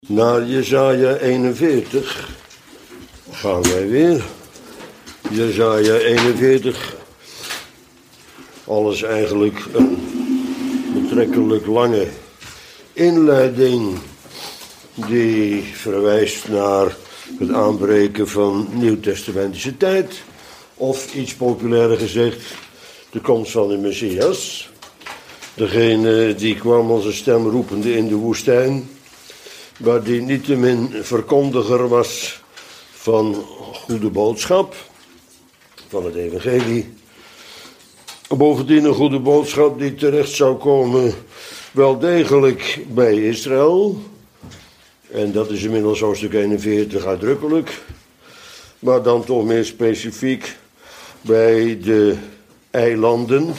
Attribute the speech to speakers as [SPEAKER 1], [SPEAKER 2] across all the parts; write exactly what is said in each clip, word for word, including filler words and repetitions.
[SPEAKER 1] Naar Jesaja eenenveertig gaan wij weer. Jesaja eenenveertig. Alles eigenlijk een betrekkelijk lange inleiding die verwijst naar het aanbreken van nieuwtestamentische tijd. Of iets populairder gezegd, de komst van de Messias. Degene die kwam als een stem roepende in de woestijn, maar die niettemin verkondiger was van goede boodschap, van het evangelie. Bovendien een goede boodschap die terecht zou komen wel degelijk bij Israël. En dat is inmiddels hoofdstuk eenenveertig uitdrukkelijk. Maar dan toch meer specifiek bij de eilanden.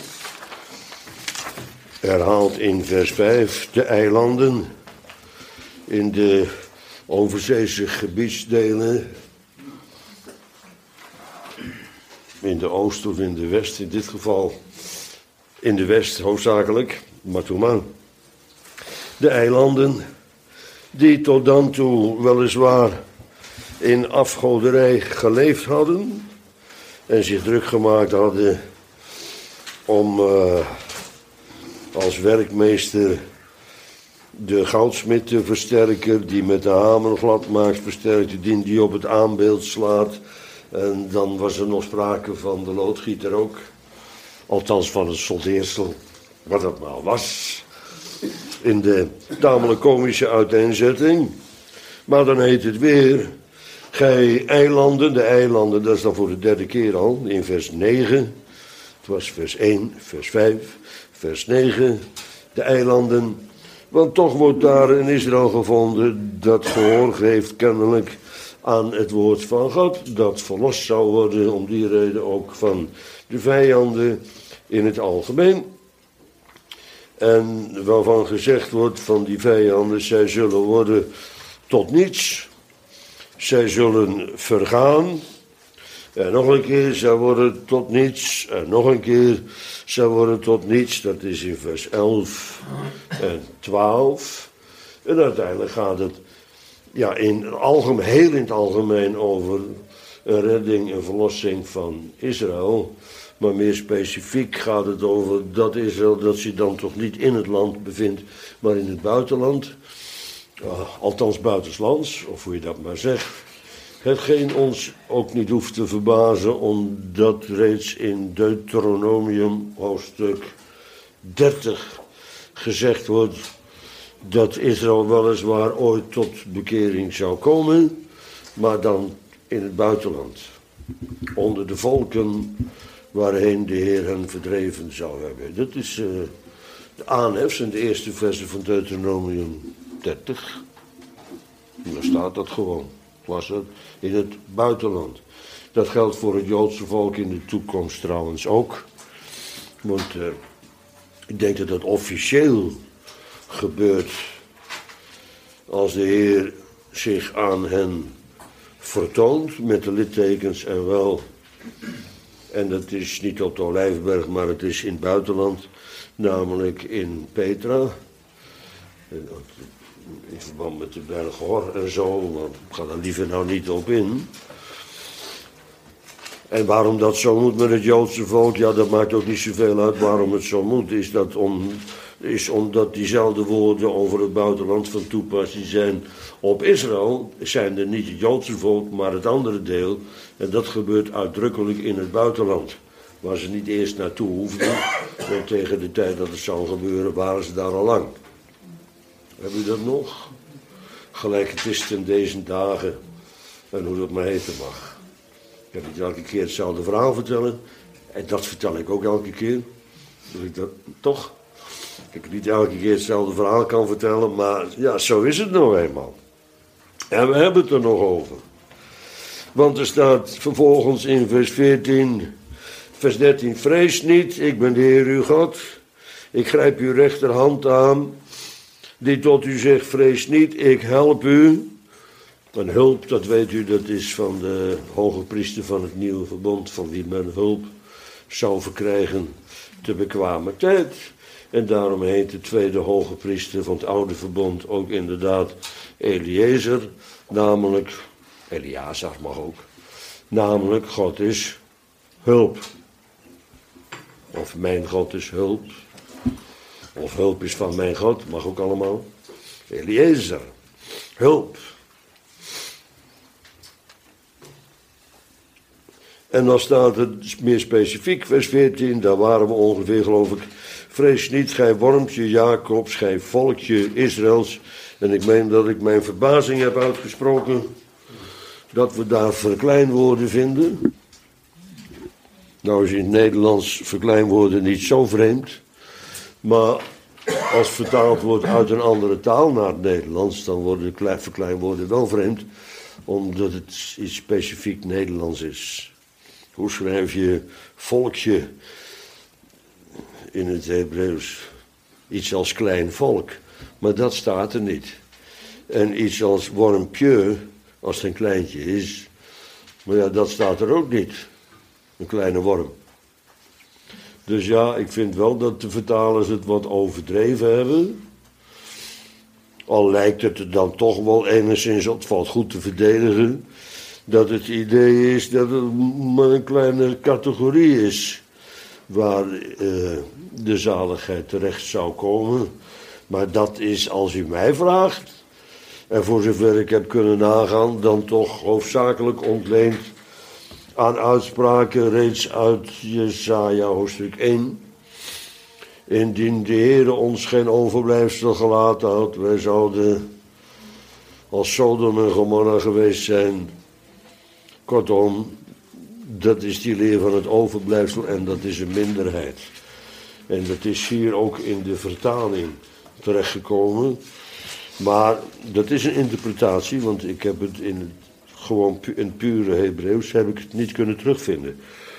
[SPEAKER 1] Herhaald in vers vijf, de eilanden. In de overzeese gebiedsdelen. In de oost of in de west, in dit geval in de west hoofdzakelijk, maar toen maar. De eilanden die tot dan toe weliswaar in afgoderij geleefd hadden en zich druk gemaakt hadden om uh, als werkmeester de goudsmid te versterken, die met de hamer glad maakt, versterkt, die die op het aanbeeld slaat. En dan was er nog sprake van de loodgieter ook. Althans van het soldeersel, wat dat maar was. In de tamelijk komische uiteenzetting. Maar dan heet het weer, gij eilanden, de eilanden, dat is dan voor de derde keer al, in vers negen. Het was vers één, vers vijf, vers negen, de eilanden. Want toch wordt daar in Israël gevonden dat gehoor geeft kennelijk aan het woord van God, dat verlost zou worden om die reden ook van de vijanden in het algemeen. En waarvan gezegd wordt van die vijanden, zij zullen worden tot niets, zij zullen vergaan. En nog een keer, zij worden tot niets. En nog een keer, zij worden tot niets. Dat is in vers elf en twaalf. En uiteindelijk gaat het ja, in het algemeen, heel in het algemeen over een redding en verlossing van Israël. Maar meer specifiek gaat het over dat Israël dat zich dan toch niet in het land bevindt, maar in het buitenland. Uh, althans buitenslands, of hoe je dat maar zegt. Hetgeen ons ook niet hoeft te verbazen, omdat reeds in Deuteronomium hoofdstuk dertig gezegd wordt dat Israël weliswaar ooit tot bekering zou komen, maar dan in het buitenland. Onder de volken waarheen de Heer hen verdreven zou hebben. Dat is uh, de aanhef in de eerste versen van Deuteronomium dertig. En daar staat dat gewoon. Was het in het buitenland. Dat geldt voor het Joodse volk in de toekomst trouwens ook. Want uh, ik denk dat dat officieel gebeurt als de Heer zich aan hen vertoont met de littekens en wel. En dat is niet op de Olijfberg, maar het is in het buitenland, namelijk in Petra. In verband met de berg Hor en zo, want ik ga daar liever nou niet op in. En waarom dat zo moet met het Joodse volk, ja, dat maakt ook niet zoveel uit waarom het zo moet. Is, dat om, is omdat diezelfde woorden over het buitenland van toepassing zijn op Israël. Zijn er niet het Joodse volk, maar het andere deel. En dat gebeurt uitdrukkelijk in het buitenland. Waar ze niet eerst naartoe hoefden, want tegen de tijd dat het zou gebeuren waren ze daar al lang. Heb u dat nog? Gelijk het is ten deze dagen. En hoe dat maar heten mag. Ik heb niet elke keer hetzelfde verhaal vertellen. En dat vertel ik ook elke keer. Dat ik dat, toch? Dat ik niet elke keer hetzelfde verhaal kan vertellen. Maar ja, zo is het nou eenmaal. En we hebben het er nog over. Want er staat vervolgens in vers veertien, vers dertien. Vrees niet, ik ben de Heer uw God. Ik grijp uw rechterhand aan. Die tot u zegt, vrees niet, ik help u. Een hulp, dat weet u, dat is van de hoge priester van het nieuwe verbond, van wie men hulp zou verkrijgen te bekwame tijd. En daarom heet de tweede hoge priester van het oude verbond ook inderdaad Eliezer, namelijk, Eleazar mag ook, namelijk God is hulp. Of mijn God is hulp. Of hulp is van mijn God, mag ook allemaal. Eliezer, hulp. En dan staat het meer specifiek, vers veertien, daar waren we ongeveer, geloof ik. Vrees niet, gij wormpje Jacobs, gij volkje Israëls. En ik meen dat ik mijn verbazing heb uitgesproken dat we daar verkleinwoorden vinden. Nou is in het Nederlands verkleinwoorden niet zo vreemd. Maar als vertaald wordt uit een andere taal naar het Nederlands, dan worden de verkleinwoorden wel vreemd. Omdat het iets specifiek Nederlands is. Hoe schrijf je volkje in het Hebreeuws? Iets als klein volk. Maar dat staat er niet. En iets als wormpje, als het een kleintje is. Maar ja, dat staat er ook niet. Een kleine worm. Dus ja, ik vind wel dat de vertalers het wat overdreven hebben. Al lijkt het er dan toch wel enigszins, het valt goed te verdedigen, dat het idee is dat het maar een kleine categorie is waar uh, de zaligheid terecht zou komen. Maar dat is, als u mij vraagt, en voor zover ik heb kunnen nagaan, dan toch hoofdzakelijk ontleend aan uitspraken reeds uit Jesaja hoofdstuk één. Indien de Heere ons geen overblijfsel gelaten had, wij zouden als Sodom en Gomorra geweest zijn. Kortom, dat is die leer van het overblijfsel en dat is een minderheid. En dat is hier ook in de vertaling terechtgekomen. Maar dat is een interpretatie, want ik heb het in het gewoon pu- in pure Hebreeuws heb ik het niet kunnen terugvinden.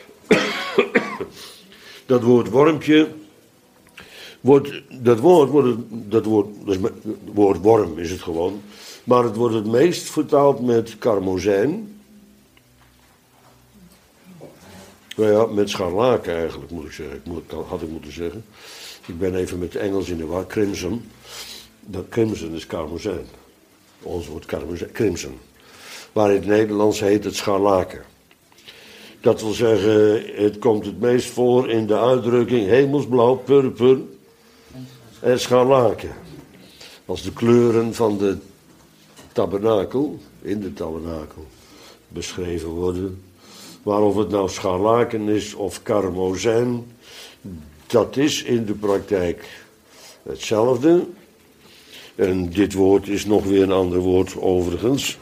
[SPEAKER 1] Dat woord wormpje, wordt, dat woord, wordt, dat woord, dat is, het woord worm is het gewoon, maar het wordt het meest vertaald met karmozijn. Nou ja, met scharlaken eigenlijk moet ik zeggen, ik moet, had ik moeten zeggen. Ik ben even met de Engels in de war, crimson. Dat crimson is karmozijn. Ons woord karmozijn, crimson. Maar in het Nederlands heet het scharlaken. Dat wil zeggen, het komt het meest voor in de uitdrukking hemelsblauw, purper en scharlaken. Als de kleuren van de tabernakel, in de tabernakel, beschreven worden. Maar of het nou scharlaken is of karmozijn, dat is in de praktijk hetzelfde. En dit woord is nog weer een ander woord overigens.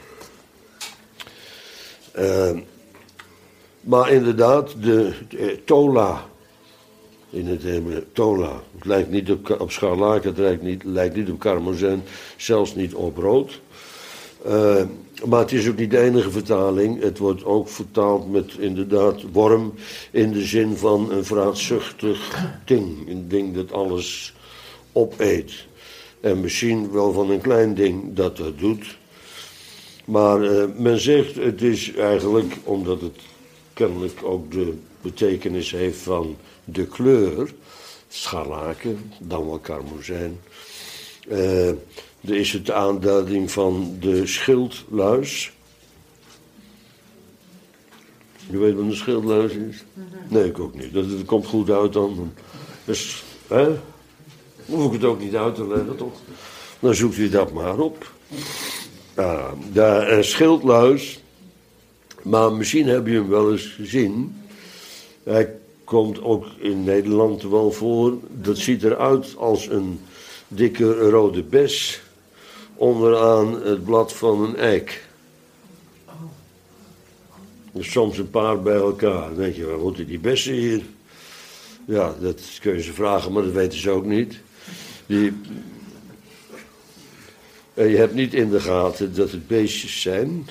[SPEAKER 1] Uh, maar inderdaad, de, de tola, in het Hebreeuws, tola, het lijkt niet op, op scharlaken, het lijkt niet, lijkt niet op karmozijn, zelfs niet op rood. Uh, maar het is ook niet de enige vertaling, het wordt ook vertaald met inderdaad worm, in de zin van een vraatzuchtig ding, een ding dat alles opeet. En misschien wel van een klein ding dat dat doet. Maar uh, men zegt, het is eigenlijk, omdat het kennelijk ook de betekenis heeft van de kleur, scharlaken, dan wel karmozijn. Uh, er is het de aanduiding van de schildluis. Je weet wat een schildluis is? Nee, ik ook niet. Dat, dat komt goed uit dan. Dus, hè? Hoef ik het ook niet uit te leggen, toch? Dan zoekt u dat maar op. Uh, de uh, schildluis, maar misschien heb je hem wel eens gezien. Hij komt ook in Nederland wel voor. Dat ziet eruit als een dikke rode bes onderaan het blad van een eik. Dus soms een paar bij elkaar. Dan denk je, waar moeten die bessen hier? Ja, dat kun je ze vragen, maar dat weten ze ook niet. Die... En je hebt niet in de gaten dat het beestjes zijn.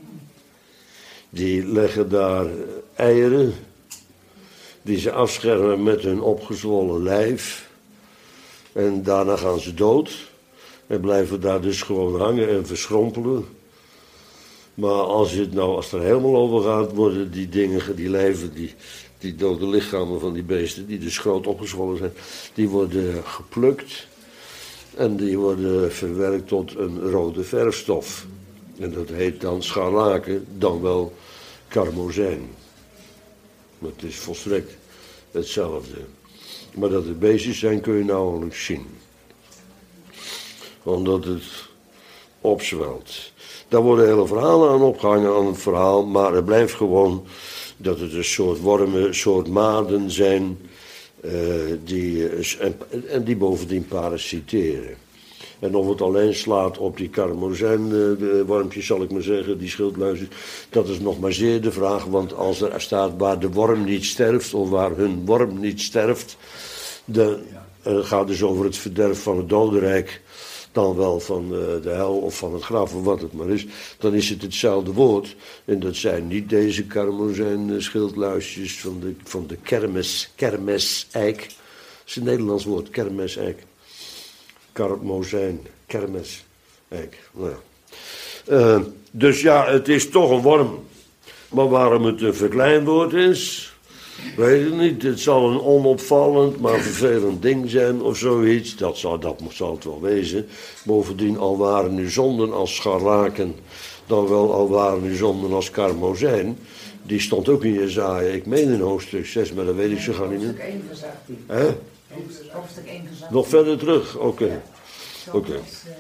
[SPEAKER 1] Die leggen daar eieren. Die ze afschermen met hun opgezwollen lijf. En daarna gaan ze dood. En blijven daar dus gewoon hangen en verschrompelen. Maar als het nou, als het er helemaal over gaat, worden die dingen, die lijven, die, die dode lichamen van die beesten, die dus groot opgezwollen zijn, die worden geplukt. En die worden verwerkt tot een rode verfstof. En dat heet dan scharlaken, dan wel karmozijn. Maar het is volstrekt hetzelfde. Maar dat het beestjes zijn kun je nauwelijks zien. Omdat het opzwelt. Daar worden hele verhalen aan opgehangen aan het verhaal. Maar het blijft gewoon dat het een soort wormen, een soort maden zijn. Uh, die, en, en die bovendien parasiteren. En of het alleen slaat op die karmozijnwormpjes, zal ik maar zeggen, die schildluisjes, dat is nog maar zeer de vraag. Want als er staat waar de worm niet sterft, of waar hun worm niet sterft, dan uh, gaat dus over het verderf van het dodenrijk, dan wel van uh, de hel of van het graf of wat het maar is, dan is het hetzelfde woord. En dat zijn niet deze karmozijn schildluisjes van de, van de kermes, kermeseik. Dat is een Nederlands woord, kermeseik. Karmozijn, kermeseik. Nou ja. uh, dus ja, het is toch een worm. Maar waarom het een verkleinwoord is, weet ik niet. Het zal een onopvallend, maar vervelend ding zijn of zoiets. Dat zal, dat zal het wel wezen. Bovendien, al waren nu zonden als scharlaken, dan wel al waren nu zonden als karmozijn. Die stond ook in Jesaja, ik meen in hoofdstuk zes, maar dat weet ik zo gaan niet meer.
[SPEAKER 2] Hoofdstuk één gezegd.
[SPEAKER 1] Hè?
[SPEAKER 2] Hoofdstuk één gezegd.
[SPEAKER 1] Nog verder terug, oké. Okay. Oké. Okay.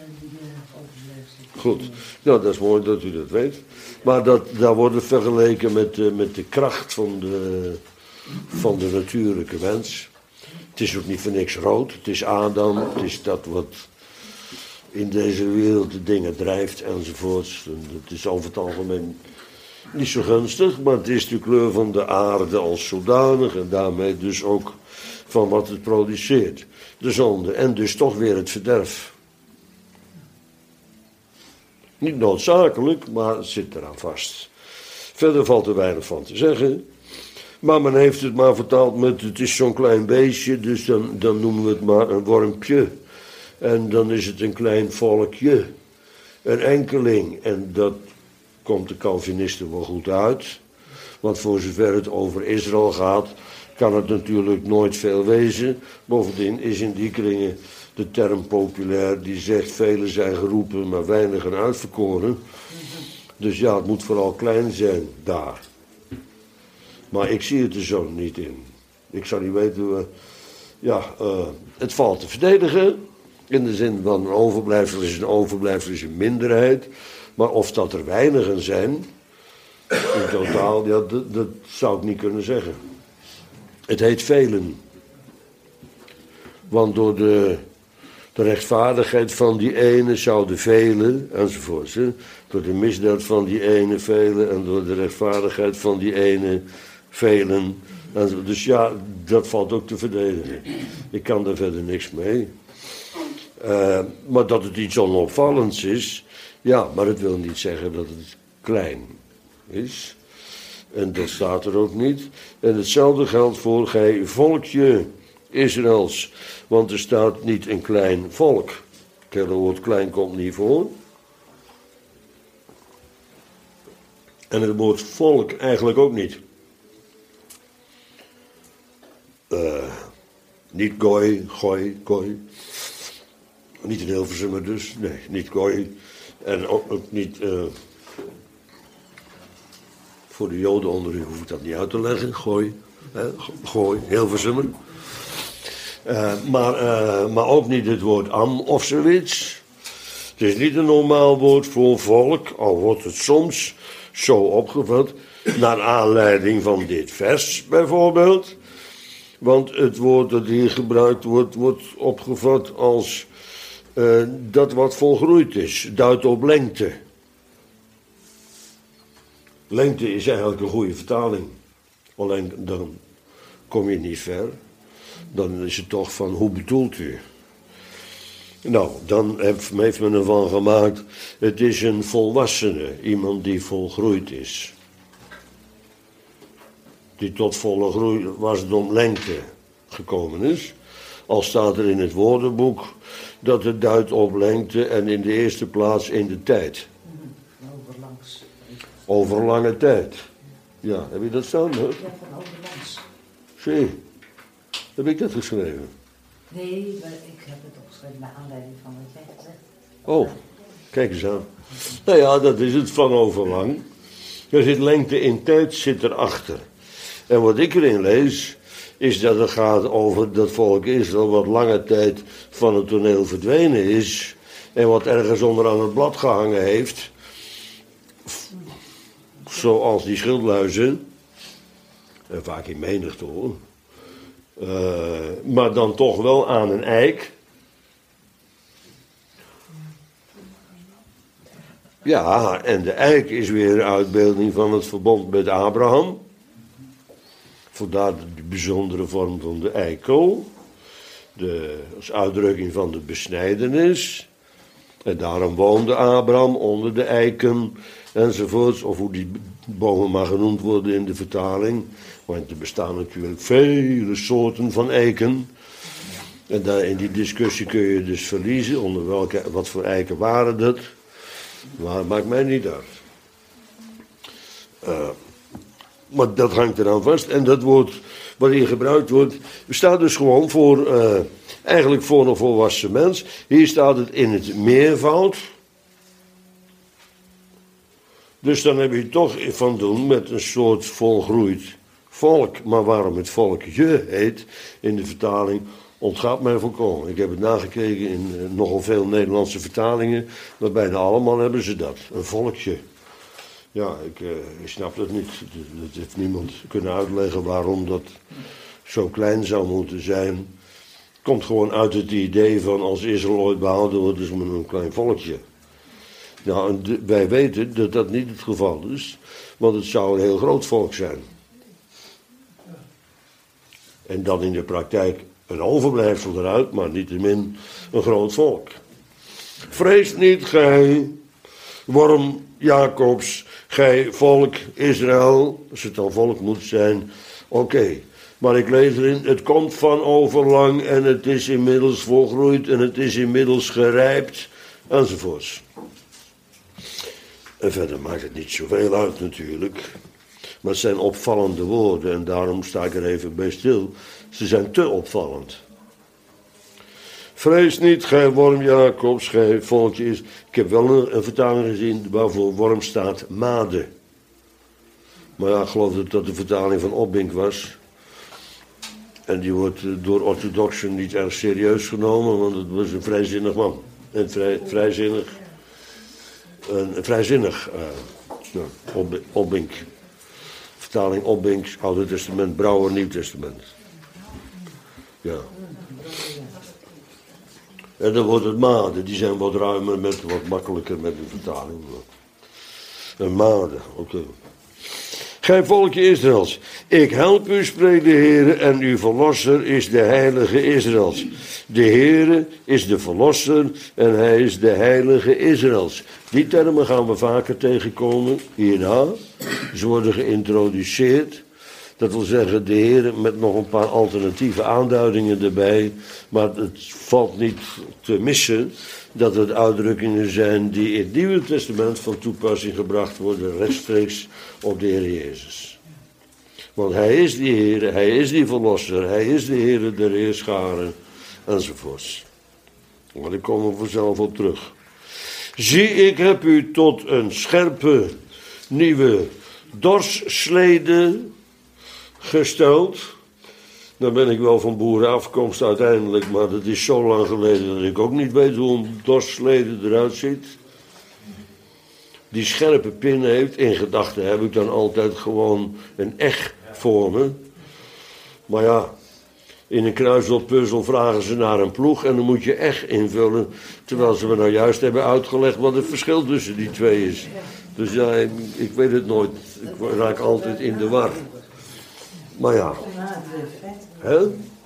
[SPEAKER 1] Goed, nou dat is mooi dat u dat weet. Maar dat, daar wordt het vergeleken met, uh, met de kracht van de, van de natuurlijke mens. Het is ook niet voor niks rood, het is Adam, het is dat wat in deze wereld de dingen drijft enzovoorts. En het is over het algemeen niet zo gunstig, maar het is de kleur van de aarde als zodanig en daarmee dus ook van wat het produceert. De zonde en dus toch weer het verderf. Niet noodzakelijk, maar het zit eraan vast. Verder valt er weinig van te zeggen. Maar men heeft het maar vertaald met het is zo'n klein beestje, dus dan, dan noemen we het maar een wormpje. En dan is het een klein volkje. Een enkeling. En dat komt de Calvinisten wel goed uit. Want voor zover het over Israël gaat, kan het natuurlijk nooit veel wezen. Bovendien is in die kringen de term populair die zegt velen zijn geroepen, maar weinigen uitverkoren. Dus ja, het moet vooral klein zijn daar. Maar ik zie het er zo niet in. Ik zou niet weten, uh, ja, uh, het valt te verdedigen. In de zin van een overblijfsel is een overblijfsel is een minderheid. Maar of dat er weinigen zijn, in totaal, ja, dat, dat zou ik niet kunnen zeggen. Het heet velen. Want door de, de rechtvaardigheid van die ene zouden velen, enzovoort. Hè? Door de misdaad van die ene velen en door de rechtvaardigheid van die ene velen. Enzovoort. Dus ja, dat valt ook te verdedigen. Ik kan daar verder niks mee. Uh, maar dat het iets onopvallends is, ja, maar het wil niet zeggen dat het klein is. En dat staat er ook niet. En hetzelfde geldt voor gij volkje Israëls. Want er staat niet een klein volk. Het hele woord klein komt niet voor. En het woord volk eigenlijk ook niet. Uh, niet gooi, gooi, gooi. Niet in Hilversum dus. Nee, niet gooi. En ook, ook niet... Uh, voor de Joden onder u hoef ik dat niet uit te leggen. Gooi, hè? Gooi, Hilversummer. Uh, maar, uh, maar ook niet het woord am of zoiets. Het is niet een normaal woord voor volk, al wordt het soms zo opgevat, naar aanleiding van dit vers bijvoorbeeld. Want het woord dat hier gebruikt wordt, wordt opgevat als uh, dat wat volgroeid is, duidt op lengte. Lengte is eigenlijk een goede vertaling. Alleen dan kom je niet ver. Dan is het toch van, hoe bedoelt u? Nou, dan heeft men ervan gemaakt, het is een volwassene, iemand die volgroeid is. Die tot volle groei, wasdom, lengte gekomen is. Al staat er in het woordenboek dat het duidt op lengte en in de eerste plaats in de tijd.
[SPEAKER 2] Overlangs.
[SPEAKER 1] Over lange tijd. Ja, heb je dat staan? Hè?
[SPEAKER 2] Ja, van overlangs.
[SPEAKER 1] Zie, heb ik dat geschreven?
[SPEAKER 2] Nee, maar ik heb het opgeschreven naar aanleiding van wat jij gezegd hebt.
[SPEAKER 1] Oh, kijk eens aan. Nou ja, dat is het van overlang. Er zit lengte in tijd, zit erachter. En wat ik erin lees, is dat het gaat over dat volk Israël wat lange tijd van het toneel verdwenen is. En wat ergens onderaan het blad gehangen heeft. Zoals die schildluizen. En vaak in menigte hoor. Uh, maar dan toch wel aan een eik. Ja, en de eik is weer een uitbeelding van het verbond met Abraham. Vandaar de bijzondere vorm van de eikel. De, als uitdrukking van de besnijdenis. En daarom woonde Abraham onder de eiken enzovoorts. Of hoe die bomen maar genoemd worden in de vertaling. Want er bestaan natuurlijk vele soorten van eiken. En daar in die discussie kun je dus verliezen. Onder welke, wat voor eiken waren dat? Maar het maakt mij niet uit. Uh, maar dat hangt eraan vast. En dat woord wat hier gebruikt wordt, staat dus gewoon voor, uh, eigenlijk voor een volwassen mens. Hier staat het in het meervoud. Dus dan heb je toch van doen met een soort volgroeid volk. Maar waarom het volkje heet in de vertaling ontgaat mij volkomen. Ik heb het nagekeken in uh, nogal veel Nederlandse vertalingen, maar bijna allemaal hebben ze dat. Een volkje. Ja, ik, uh, ik snap dat niet. Dat heeft niemand kunnen uitleggen waarom dat zo klein zou moeten zijn. Het komt gewoon uit het idee van als Israël ooit behouden wordt, is men een klein volkje. Nou, en de, wij weten dat dat niet het geval is, want het zou een heel groot volk zijn. En dan in de praktijk een overblijfsel eruit, maar niettemin een groot volk. Vrees niet, gij worm Jacobs, gij volk Israël, als het dan volk moet zijn, oké. Okay. Maar ik lees erin, het komt van overlang en het is inmiddels volgroeid en het is inmiddels gerijpt, enzovoorts. En verder maakt het niet zoveel uit natuurlijk. Maar het zijn opvallende woorden en daarom sta ik er even bij stil. Ze zijn te opvallend. Vrees niet, gij worm Jacobs, gij volkje is. Ik heb wel een, een vertaling gezien waarvoor worm staat made. Maar ja, ik geloof dat dat de vertaling van Obbink was. En die wordt door orthodoxen niet erg serieus genomen, want het was een vrijzinnig man. En vrij, vrijzinnig. Een, een vrijzinnig uh, ja, Obbink. Vertaling Obbink, Oude Testament, Brouwer, Nieuw Testament. Ja. En dan wordt het maden, die zijn wat ruimer, met, wat makkelijker met de vertaling. Een maden, oké. Okay. Gij volkje Israëls, ik help u, spreekt de Heere, en uw verlosser is de heilige Israëls. De Heere is de verlosser en hij is de heilige Israëls. Die termen gaan we vaker tegenkomen hierna. Ze worden geïntroduceerd. Dat wil zeggen, de Heere met nog een paar alternatieve aanduidingen erbij. Maar het valt niet te missen dat het uitdrukkingen zijn die in het Nieuwe Testament van toepassing gebracht worden rechtstreeks op de Heer Jezus. Want hij is die Heer, hij is die verlosser, hij is de Heer der heerscharen enzovoorts. Maar ik kom er vanzelf op terug. Zie, ik heb u tot een scherpe nieuwe dorslede gesteld. Dan ben ik wel van boerenafkomst uiteindelijk, maar dat is zo lang geleden dat ik ook niet weet hoe een dorslede eruit ziet. Die scherpe pin heeft, in gedachten heb ik dan altijd gewoon een eg voor me. Maar ja, in een kruiswoordpuzzel vragen ze naar een ploeg en dan moet je eg invullen. Terwijl ze me nou juist hebben uitgelegd wat het verschil tussen die twee is. Dus ja, ik, ik weet het nooit. Ik raak altijd in de war. Maar ja. Hè?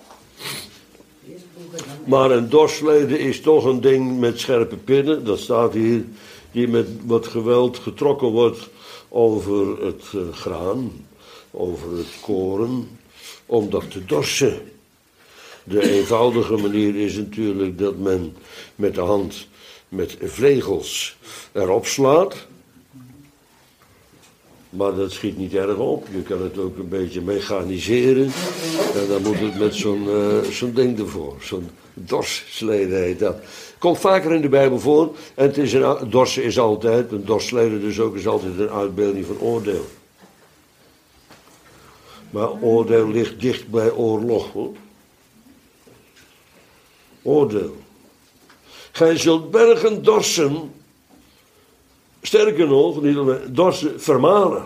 [SPEAKER 1] Maar een dorslede is toch een ding met scherpe pinnen. Dat staat hier. Die met wat geweld getrokken wordt over het uh, graan. Over het koren. Om dat te dorsen. De eenvoudige manier is natuurlijk dat men met de hand met vlegels erop slaat. Maar dat schiet niet erg op. Je kan het ook een beetje mechaniseren. En dan moet het met zo'n uh, zo'n ding ervoor. Zo'n dorslede heet dat. Komt vaker in de Bijbel voor. En het is een, dorsen is altijd, een dorslede dus ook, is altijd een uitbeelding van oordeel. Maar oordeel ligt dicht bij oorlog, hoor. Oordeel. Gij zult bergen dorsen. Sterker nog, niet alleen dorsen vermalen.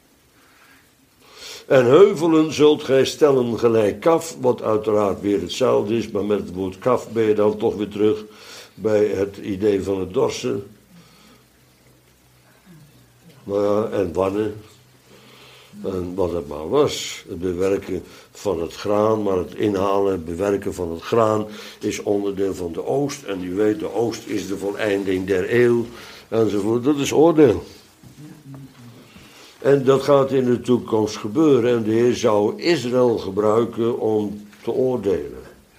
[SPEAKER 1] En heuvelen zult gij stellen gelijk kaf, wat uiteraard weer hetzelfde is, maar met het woord kaf ben je dan toch weer terug bij het idee van het dorsen. Nou ja, en wannen. En wat het maar was. Het bewerken van het graan, maar het inhalen en bewerken van het graan is onderdeel van de oost. En u weet, de oost is de voleinding der eeuw enzovoort. Dat is oordeel. En dat gaat in de toekomst gebeuren. En de Heer zou Israël gebruiken om te oordelen.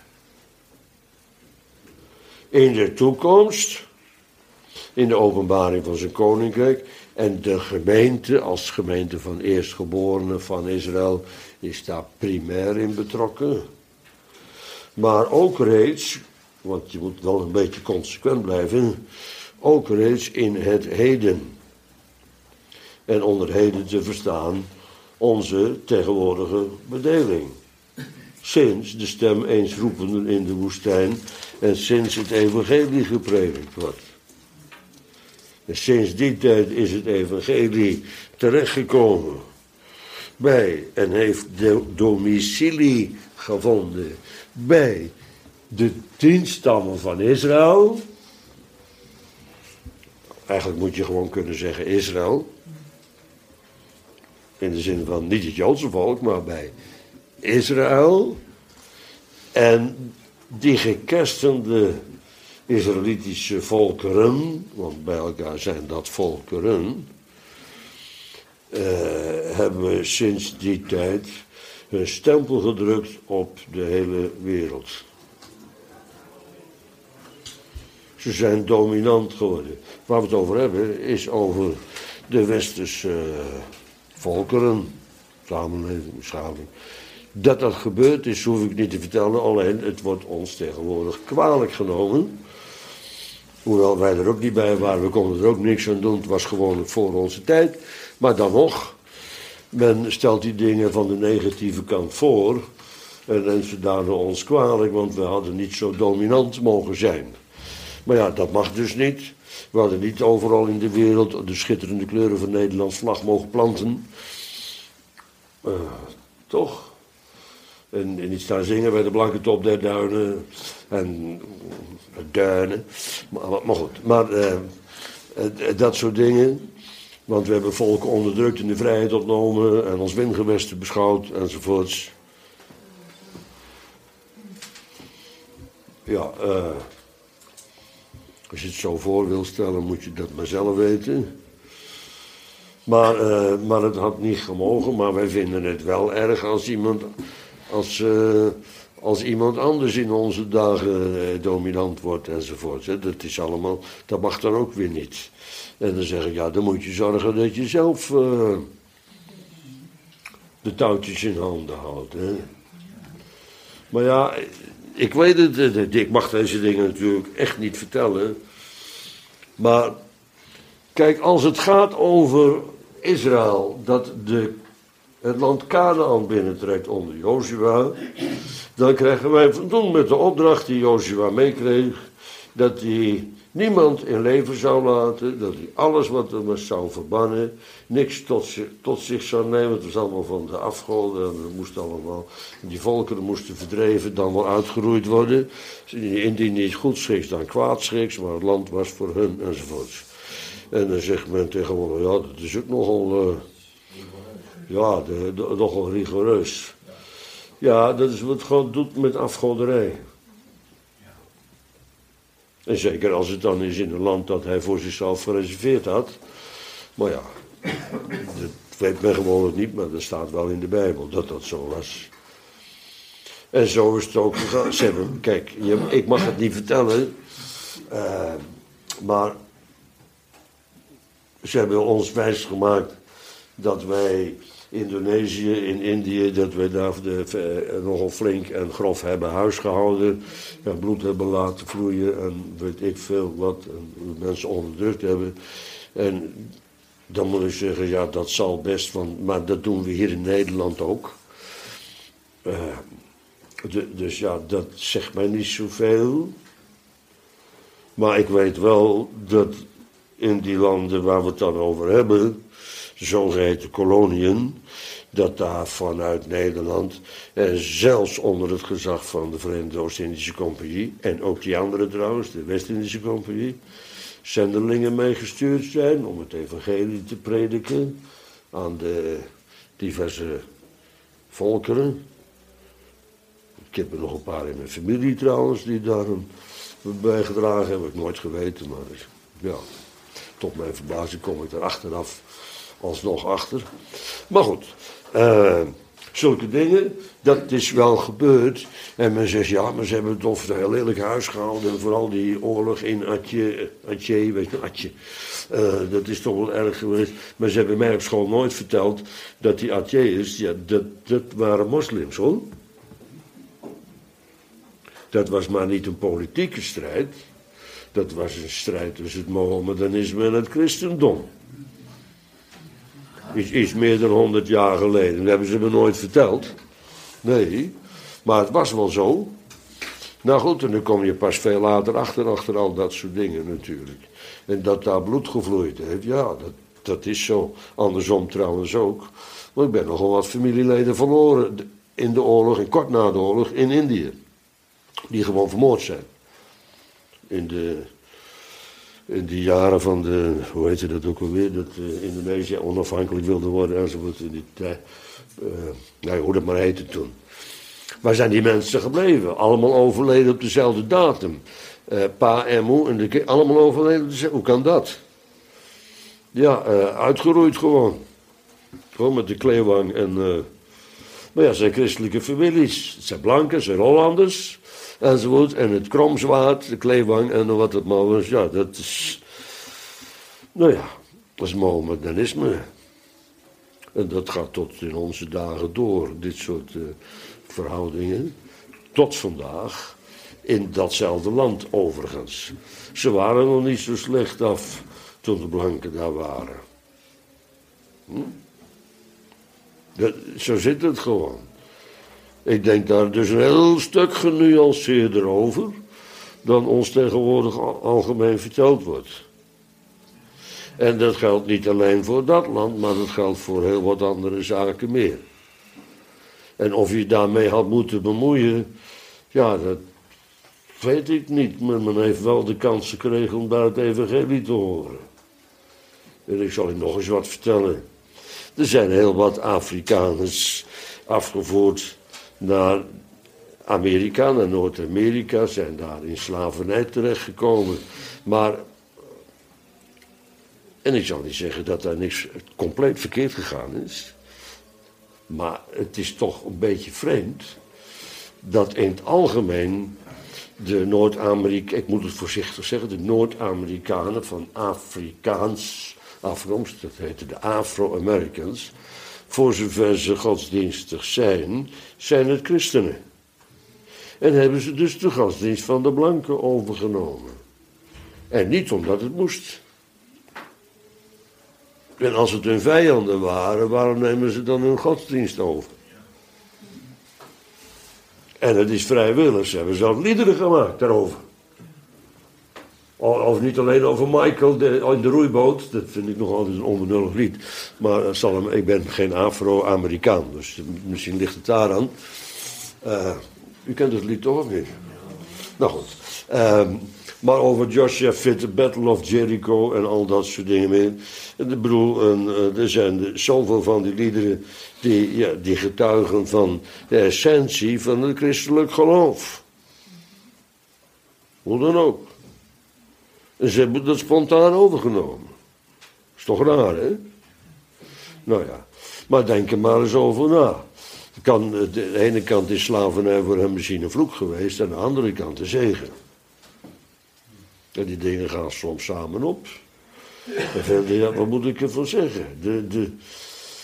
[SPEAKER 1] In de toekomst, in de openbaring van zijn koninkrijk. En de gemeente, als gemeente van eerstgeborenen van Israël, is daar primair in betrokken. Maar ook reeds, want je moet wel een beetje consequent blijven, ook reeds in het heden. En onder heden te verstaan onze tegenwoordige bedeling. Sinds de stem eens roependen in de woestijn en sinds het evangelie gepredikt wordt. En sinds die tijd is het evangelie terechtgekomen bij en heeft de domicilie gevonden bij de tien stammen van Israël. Eigenlijk moet je gewoon kunnen zeggen Israël. In de zin van niet het Joodse volk, maar bij Israël. En die gekerstende Israëlitische volkeren, want bij elkaar zijn dat volkeren, uh, hebben sinds die tijd hun stempel gedrukt op de hele wereld. Ze zijn dominant geworden. Waar we het over hebben is over de westerse uh, volkeren, samenleving, beschaving. Dat dat gebeurd is, hoef ik niet te vertellen, alleen het wordt ons tegenwoordig kwalijk genomen. Hoewel wij er ook niet bij waren, we konden er ook niks aan doen, het was gewoon voor onze tijd. Maar dan nog, men stelt die dingen van de negatieve kant voor en neemt ze daardoor ons kwalijk, want we hadden niet zo dominant mogen zijn. Maar ja, dat mag dus niet. We hadden niet overal in de wereld de schitterende kleuren van Nederlands vlag mogen planten. Uh, toch? En, en niet staan zingen bij de blanke top der duinen. En uh, duinen. Maar, maar goed, maar uh, uh, dat soort dingen. Want we hebben volken onderdrukt en de vrijheid ontnomen. En ons windgewesten beschouwd enzovoorts. Ja, uh, als je het zo voor wil stellen, moet je dat maar zelf weten. Maar, uh, maar het had niet gemogen, maar wij vinden het wel erg als iemand, als, uh, als iemand anders in onze dagen uh, dominant wordt enzovoort. Hè. Dat is allemaal, dat mag dan ook weer niet. En dan zeg ik, ja, dan moet je zorgen dat je zelf uh, de touwtjes in handen houdt. Hè. Maar ja, ik weet het, ik mag deze dingen natuurlijk echt niet vertellen. Maar kijk, als het gaat over Israël, dat de, het land Kanaan binnentrekt onder Jozua, dan krijgen wij van toen met de opdracht die Jozua meekreeg, dat hij niemand in leven zou laten, dat hij alles wat er was zou verbannen, niks tot, zich, tot zich zou nemen. Het was allemaal van de afgoden en dat moest allemaal, die volkeren moesten verdreven, dan wel uitgeroeid worden. Indien niet goed schiks, dan kwaad schiks, maar het land was voor hun enzovoorts. En dan zegt men tegenwoordig, ja, dat is ook nogal, uh, ja, de, de, nogal rigoureus. Ja, dat is wat God doet met afgoderij. En zeker als het dan is in een land dat hij voor zichzelf gereserveerd had. Maar ja, dat weet men gewoon niet, maar dat staat wel in de Bijbel dat dat zo was. En zo is het ook gegaan. Ze hebben, kijk, je, ik mag het niet vertellen, uh, maar ze hebben ons wijsgemaakt dat wij Indonesië, in Indië, dat wij daar de, uh, nogal flink en grof hebben huisgehouden. En bloed hebben laten vloeien en weet ik veel wat. En mensen onderdrukt hebben. En dan moet ik zeggen, ja, dat zal best, van, maar dat doen we hier in Nederland ook. Uh, de, dus ja, dat zegt mij niet zoveel. Maar ik weet wel dat in die landen waar we het dan over hebben, de zogeheten koloniën, dat daar vanuit Nederland, en zelfs onder het gezag van de Verenigde Oost-Indische Compagnie, en ook die andere trouwens, de West-Indische Compagnie, zendelingen meegestuurd zijn om het evangelie te prediken aan de diverse volkeren. Ik heb er nog een paar in mijn familie trouwens die daar een bijgedragen hebben, heb ik nooit geweten, maar ja, tot mijn verbazing kom ik er achteraf alsnog achter. Maar goed, uh, zulke dingen, dat is wel gebeurd. En men zegt, ja, maar ze hebben het toch heel lelijk huis gehouden. En vooral die oorlog in Atje, Atje, weet je, Atje. Uh, dat is toch wel erg geweest. Maar ze hebben mij op school nooit verteld dat die Atjeërs, ja, dat, dat waren moslims, hoor. Dat was maar niet een politieke strijd. Dat was een strijd tussen het Mohammedanisme en het christendom. Iets, iets meer dan honderd jaar geleden. Dat hebben ze me nooit verteld. Nee, maar het was wel zo. Nou goed, en dan kom je pas veel later achter, achter al dat soort dingen natuurlijk. En dat daar bloed gevloeid heeft, ja, dat, dat is zo. Andersom trouwens ook. Want ik ben nogal wat familieleden verloren in de oorlog, en kort na de oorlog, in Indië. Die gewoon vermoord zijn. In de, in die jaren van de, hoe heet dat ook alweer, dat uh, Indonesië onafhankelijk wilde worden enzovoort. In die tijd, uh, nou, hoe dat maar heette toen. Waar zijn die mensen gebleven? Allemaal overleden op dezelfde datum. Uh, pa en moe en de kind, allemaal overleden op dezelfde. Hoe kan dat? Ja, uh, uitgeroeid gewoon. Gewoon met de kleewang en... Uh, maar ja, het zijn christelijke families. Het zijn blanken, het zijn Hollanders. Enzovoort. En het kromzwaard, de kleewang en wat het maar was. Ja, dat is... Nou ja, dat is Mohammedanisme. En dat gaat tot in onze dagen door, dit soort uh, verhoudingen. Tot vandaag. In datzelfde land overigens. Ze waren nog niet zo slecht af toen de blanken daar waren. Hm? Dat, zo zit het gewoon. Ik denk daar dus een heel stuk genuanceerder over dan ons tegenwoordig algemeen verteld wordt. En dat geldt niet alleen voor dat land, maar dat geldt voor heel wat andere zaken meer. En of je daarmee had moeten bemoeien, ja, dat weet ik niet. Maar men heeft wel de kans gekregen om daar het evangelie te horen. En ik zal je nog eens wat vertellen. Er zijn heel wat Afrikaners afgevoerd naar Amerika, naar Noord-Amerika, zijn daar in slavernij terechtgekomen. Maar, en ik zal niet zeggen dat daar niks compleet verkeerd gegaan is, maar het is toch een beetje vreemd dat in het algemeen de Noord-Amerikanen, ik moet het voorzichtig zeggen, de Noord-Amerikanen van Afrikaans afkomst, dat heette de Afro-Americans, voor zover ze godsdienstig zijn, zijn het christenen. En hebben ze dus de godsdienst van de blanken overgenomen. En niet omdat het moest. En als het hun vijanden waren, waarom nemen ze dan hun godsdienst over? En het is vrijwillig, ze hebben zelf liederen gemaakt daarover. Of niet alleen over Michael de, in de roeiboot, dat vind ik nog altijd een onbenullig lied. Maar zal hem, ik ben geen Afro-Amerikaan, dus misschien ligt het daaraan. Uh, u kent het lied toch of niet? Nou goed. Uh, maar over Joshua Fit, de Battle of Jericho en al dat soort dingen meer. Ik bedoel, uh, er zijn zoveel van die liederen die, ja, die getuigen van de essentie van het christelijk geloof. Hoe dan ook. En ze hebben dat spontaan overgenomen. Is toch raar, hè? Nou ja, maar denk er maar eens over na. Kan, de ene kant is slavernij voor hem misschien een vloek geweest, en de andere kant een zegen. En die dingen gaan soms samen op. En verder, ja, wat moet ik ervan zeggen? De, de,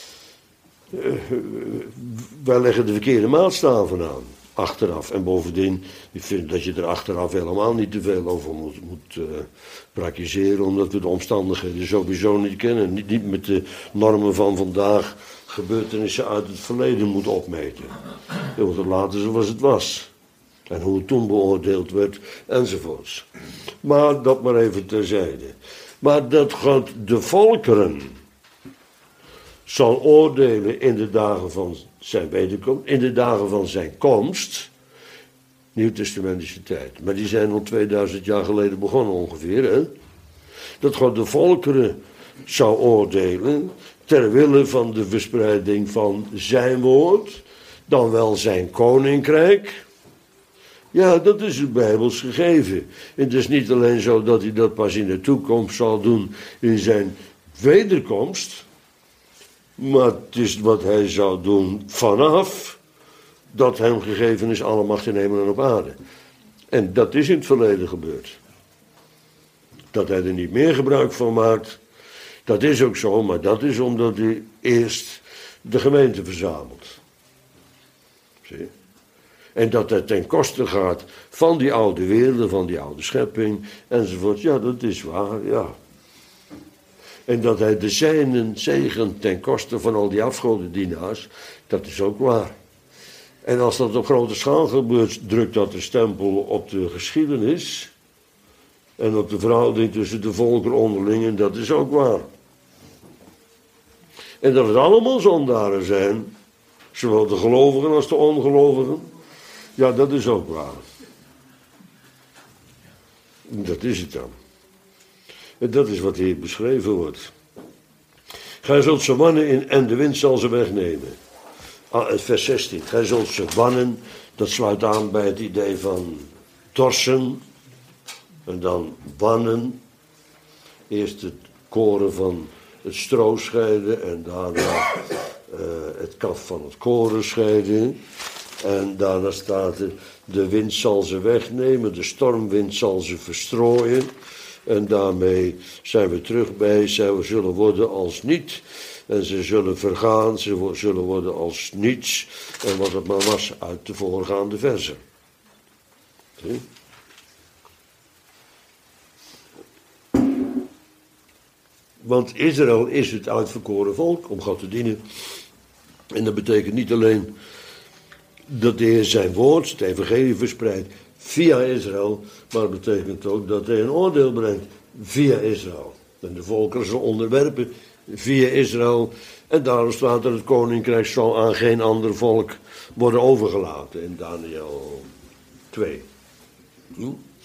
[SPEAKER 1] Uh, wij leggen de verkeerde maatstaven aan. Achteraf. En bovendien, ik vind dat je er achteraf helemaal niet te veel over moet, moet uh, praktiseren, omdat we de omstandigheden sowieso niet kennen. Niet, niet met de normen van vandaag gebeurtenissen uit het verleden moet opmeten. Je moet het laten zoals het was. En hoe het toen beoordeeld werd, enzovoorts. Maar dat maar even terzijde. Maar dat God de volkeren zal oordelen in de dagen van zijn wederkomst, in de dagen van zijn komst, Nieuwtestamentische tijd. Maar die zijn al tweeduizend jaar geleden begonnen ongeveer, hè? Dat God de volkeren zou oordelen ter wille van de verspreiding van zijn woord, dan wel zijn koninkrijk. Ja, dat is het Bijbels gegeven. En het is niet alleen zo dat hij dat pas in de toekomst zal doen in zijn wederkomst, maar het is wat hij zou doen vanaf dat hem gegeven is alle macht in hemel en op aarde. En dat is in het verleden gebeurd. Dat hij er niet meer gebruik van maakt, dat is ook zo, maar dat is omdat hij eerst de gemeente verzamelt. Zie? En dat het ten koste gaat van die oude wereld, van die oude schepping, enzovoort. Ja, dat is waar, ja. En dat hij de zijnen zegent ten koste van al die afgodendienaars, dat is ook waar. En als dat op grote schaal gebeurt, drukt dat de stempel op de geschiedenis en op de verhouding tussen de volkeren onderling, en dat is ook waar. En dat het allemaal zondaren zijn, zowel de gelovigen als de ongelovigen, ja, dat is ook waar. Dat is het dan. En dat is wat hier beschreven wordt. Gij zult ze wannen in, en de wind zal ze wegnemen. Ah, vers zestien. Gij zult ze wannen, dat sluit aan bij het idee van torsen. En dan wannen. Eerst het koren van het stro scheiden en daarna uh, het kaf van het koren scheiden. En daarna staat er, de wind zal ze wegnemen, de stormwind zal ze verstrooien. En daarmee zijn we terug bij, zij zullen worden als niet. En ze zullen vergaan, ze zullen worden als niets. En wat het maar was uit de voorgaande versen. Zie? Want Israël is het uitverkoren volk om God te dienen. En dat betekent niet alleen dat de Heer zijn woord, het evangelie verspreidt via Israël, maar het betekent ook dat hij een oordeel brengt via Israël. En de volkeren zullen onderwerpen via Israël. En daarom staat er, het koninkrijk zal aan geen ander volk worden overgelaten in Daniël twee. Hm?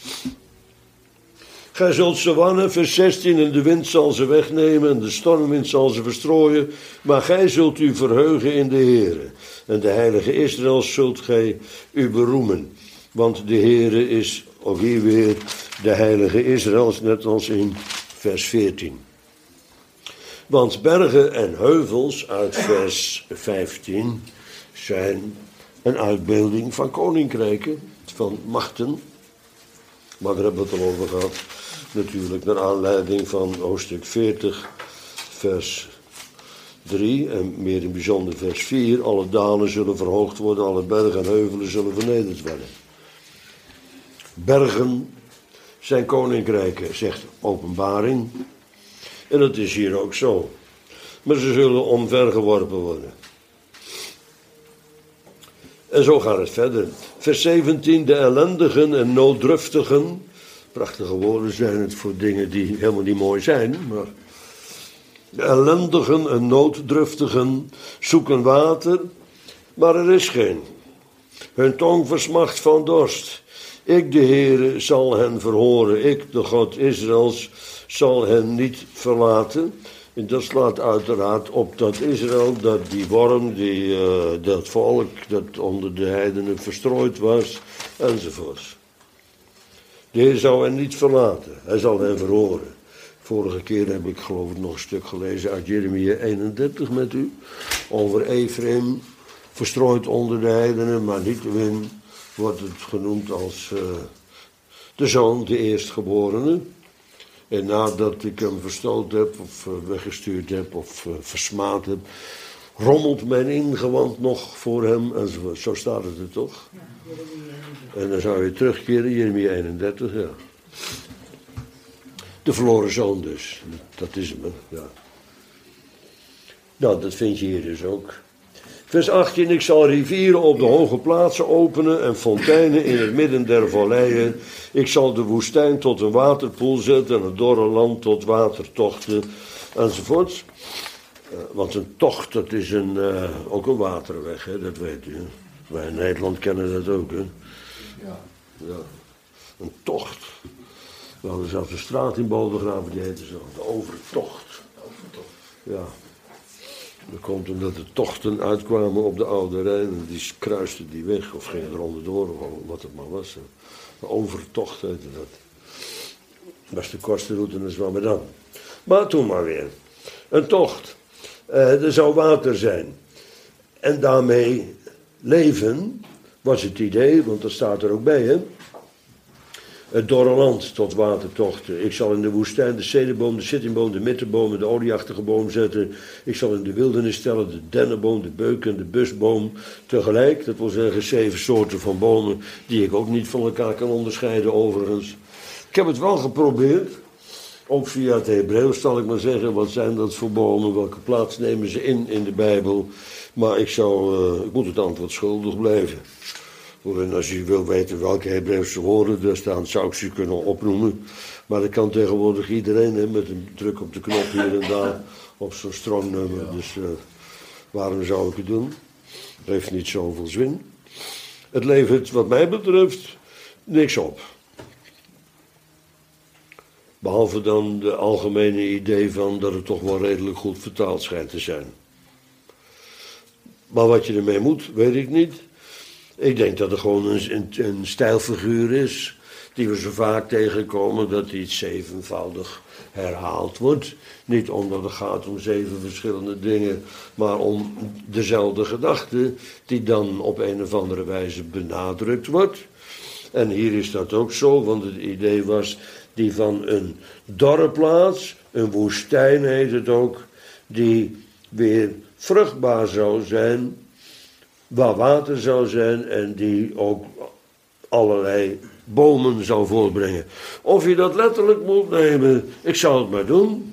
[SPEAKER 1] Gij zult ze wannen, vers zestien, en de wind zal ze wegnemen en de stormwind zal ze verstrooien, maar gij zult u verheugen in de Heere. En de heilige Israël zult gij u beroemen. Want de Heere is, ook hier weer, de heilige Israëls, net als in vers veertien. Want bergen en heuvels uit vers vijftien zijn een uitbeelding van koninkrijken, van machten. Maar daar hebben we het al over gehad. Natuurlijk naar aanleiding van hoofdstuk veertig, vers drie en meer in bijzonder vers vier. Alle dalen zullen verhoogd worden, alle bergen en heuvelen zullen vernederd worden. Bergen zijn koninkrijken, zegt Openbaring. En dat is hier ook zo. Maar ze zullen omvergeworpen worden. En zo gaat het verder. Vers zeventien, de ellendigen en nooddruftigen. Prachtige woorden zijn het voor dingen die helemaal niet mooi zijn. Maar de ellendigen en nooddruftigen zoeken water, maar er is geen. Hun tong versmacht van dorst. Ik, de Heere, zal hen verhoren. Ik, de God Israëls, zal hen niet verlaten. En dat slaat uiteraard op dat Israël, dat die worm, die, uh, dat volk, dat onder de heidenen verstrooid was, enzovoort. De Heer zal hen niet verlaten, hij zal hen verhoren. Vorige keer heb ik geloof ik nog een stuk gelezen uit Jeremia eenendertig met u, over Ephraim, verstrooid onder de heidenen, maar niettemin wordt het genoemd als uh, de zoon, de eerstgeborene. En nadat ik hem verstoten heb, of weggestuurd heb, of uh, versmaad heb, rommelt mijn ingewand nog voor hem enzovoort. Zo staat het er toch?
[SPEAKER 2] Ja, Jeremia eenendertig.
[SPEAKER 1] En dan zou je terugkeren, Jeremia eenendertig, ja. De verloren zoon dus, dat is hem, hè? Ja. Nou, dat vind je hier dus ook. Vers achttien, ik zal rivieren op de hoge plaatsen openen en fonteinen in het midden der valleien. Ik zal de woestijn tot een waterpoel zetten en het dorre land tot watertochten enzovoort. Uh, want een tocht, dat is een, uh, ook een waterweg, hè? Dat weet u. Hè? Wij in Nederland kennen dat ook, hè?
[SPEAKER 3] Ja.
[SPEAKER 1] Ja. Een tocht. Nou, er zat een straat in Bodegraven, die heette zo, de Overtocht. Ja. Dat komt omdat de tochten uitkwamen op de Oude Rijn en die kruisten die weg of gingen er onderdoor of wat het maar was. De Overtocht heette dat. Dat was de kortste route naar Zwammerdam. Maar toen maar weer. Een tocht. Uh, er zou water zijn. En daarmee leven was het idee, want dat staat er ook bij, hè. Het dorre land tot watertochten. Ik zal in de woestijn de cederboom, de zittingboom, de mittenboom en de olieachtige boom zetten. Ik zal in de wildernis stellen de dennenboom, de beuk en de busboom tegelijk. Dat wil zeggen zeven soorten van bomen die ik ook niet van elkaar kan onderscheiden overigens. Ik heb het wel geprobeerd. Ook via het Hebreeuws zal ik maar zeggen. Wat zijn dat voor bomen? Welke plaats nemen ze in in de Bijbel? Maar ik, zou, uh, ik moet het antwoord schuldig blijven. En als je wil weten welke Hebreeuwse woorden er staan, zou ik ze kunnen opnoemen. Maar dat kan tegenwoordig iedereen, hè, met een druk op de knop hier en daar, op zo'n strongnummer. Ja. Dus uh, waarom zou ik het doen? Het heeft niet zoveel zin. Het levert, wat mij betreft, niks op. Behalve dan de algemene idee van dat het toch wel redelijk goed vertaald schijnt te zijn. Maar wat je ermee moet, weet ik niet. Ik denk dat er gewoon een, een, een stijlfiguur is, die we zo vaak tegenkomen, dat iets zevenvoudig herhaald wordt. Niet omdat het gaat om zeven verschillende dingen, maar om dezelfde gedachte, die dan op een of andere wijze benadrukt wordt. En hier is dat ook zo, want het idee was die van een dorre plaats, een woestijn heet het ook, die weer vruchtbaar zou zijn, waar water zou zijn en die ook allerlei bomen zou voortbrengen. Of je dat letterlijk moet nemen, ik zal het maar doen.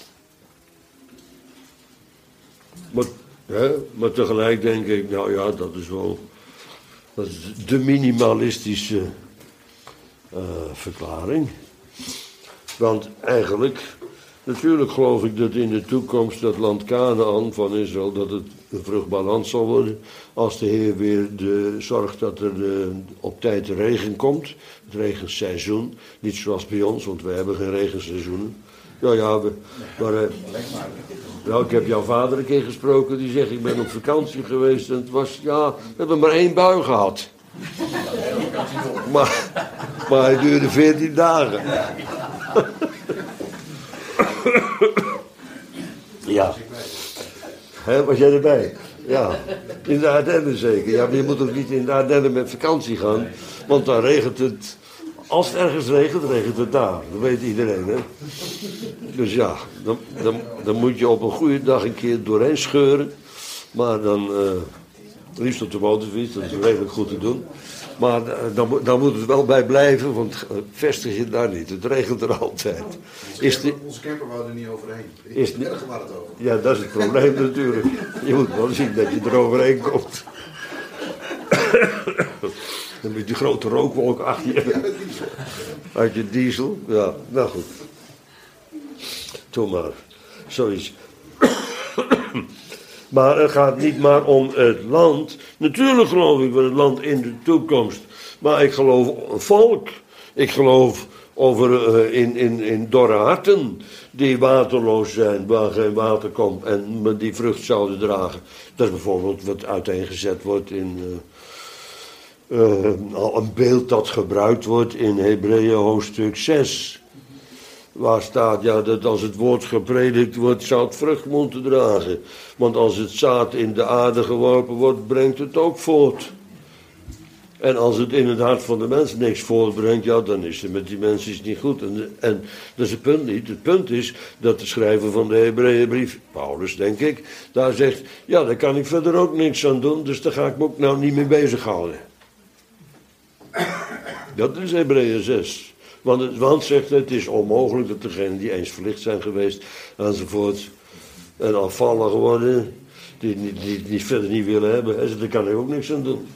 [SPEAKER 1] Maar, hè, maar tegelijk denk ik, nou ja, dat is wel dat is de minimalistische uh, verklaring. Want eigenlijk, natuurlijk geloof ik dat in de toekomst dat land Kanaan van Israël, dat het een vruchtbaar land zal worden, als de Heer weer de, zorgt dat er de, op tijd de regen komt, het regenseizoen, niet zoals bij ons, want we hebben geen regenseizoenen. Ja, ja, we, maar, uh, nou, ik heb jouw vader een keer gesproken, die zegt, ik ben op vakantie geweest en het was, ja, we hebben maar één bui gehad. Maar, maar hij duurde veertien dagen. Ja. He, was jij erbij? Ja. In de Ardennen zeker. Ja, maar je moet ook niet in de Ardennen met vakantie gaan. Want dan regent het. Als het ergens regent, regent het daar. Dat weet iedereen, hè. Dus ja, dan, dan, dan moet je op een goede dag een keer doorheen scheuren. Maar dan, uh, liefst op de motorfiets, dat is redelijk goed te doen. Maar uh, dan, dan moet het wel bij blijven, want uh, vestig je daar niet. Het regent er altijd.
[SPEAKER 3] Onze
[SPEAKER 1] is
[SPEAKER 3] camper,
[SPEAKER 1] de,
[SPEAKER 3] onze camper wou er niet overheen.
[SPEAKER 1] Is de,
[SPEAKER 3] Erg waar het over.
[SPEAKER 1] Ja, dat is het probleem natuurlijk. Je moet wel zien dat je er overheen komt. Dan moet je die grote rookwolk achter je. Uit je diesel. Ja, nou goed. Toen maar. Zoiets. Maar het gaat niet maar om het land. Natuurlijk geloof ik wel het land in de toekomst. Maar ik geloof een volk. Ik geloof over uh, in, in, in dorre harten die waterloos zijn, waar geen water komt en die vrucht zouden dragen. Dat is bijvoorbeeld wat uiteengezet wordt in uh, uh, een beeld dat gebruikt wordt in Hebreeën hoofdstuk zes. Waar staat, ja, dat als het woord gepredikt wordt, zou het vrucht moeten dragen. Want als het zaad in de aarde geworpen wordt, brengt het ook voort. En als het in het hart van de mens niks voortbrengt, ja, dan is het met die mensen iets niet goed. En, en dat is het punt niet. Het punt is dat de schrijver van de Hebreeënbrief, Paulus denk ik, daar zegt, ja, daar kan ik verder ook niks aan doen, dus daar ga ik me ook nou niet mee bezighouden. Dat is Hebreeën zes. Want, het, want zegt het, het is onmogelijk dat degenen die eens verlicht zijn geweest, enzovoort, en afvallig worden, die het die, die, die verder niet willen hebben, en daar kan ik ook niks aan doen.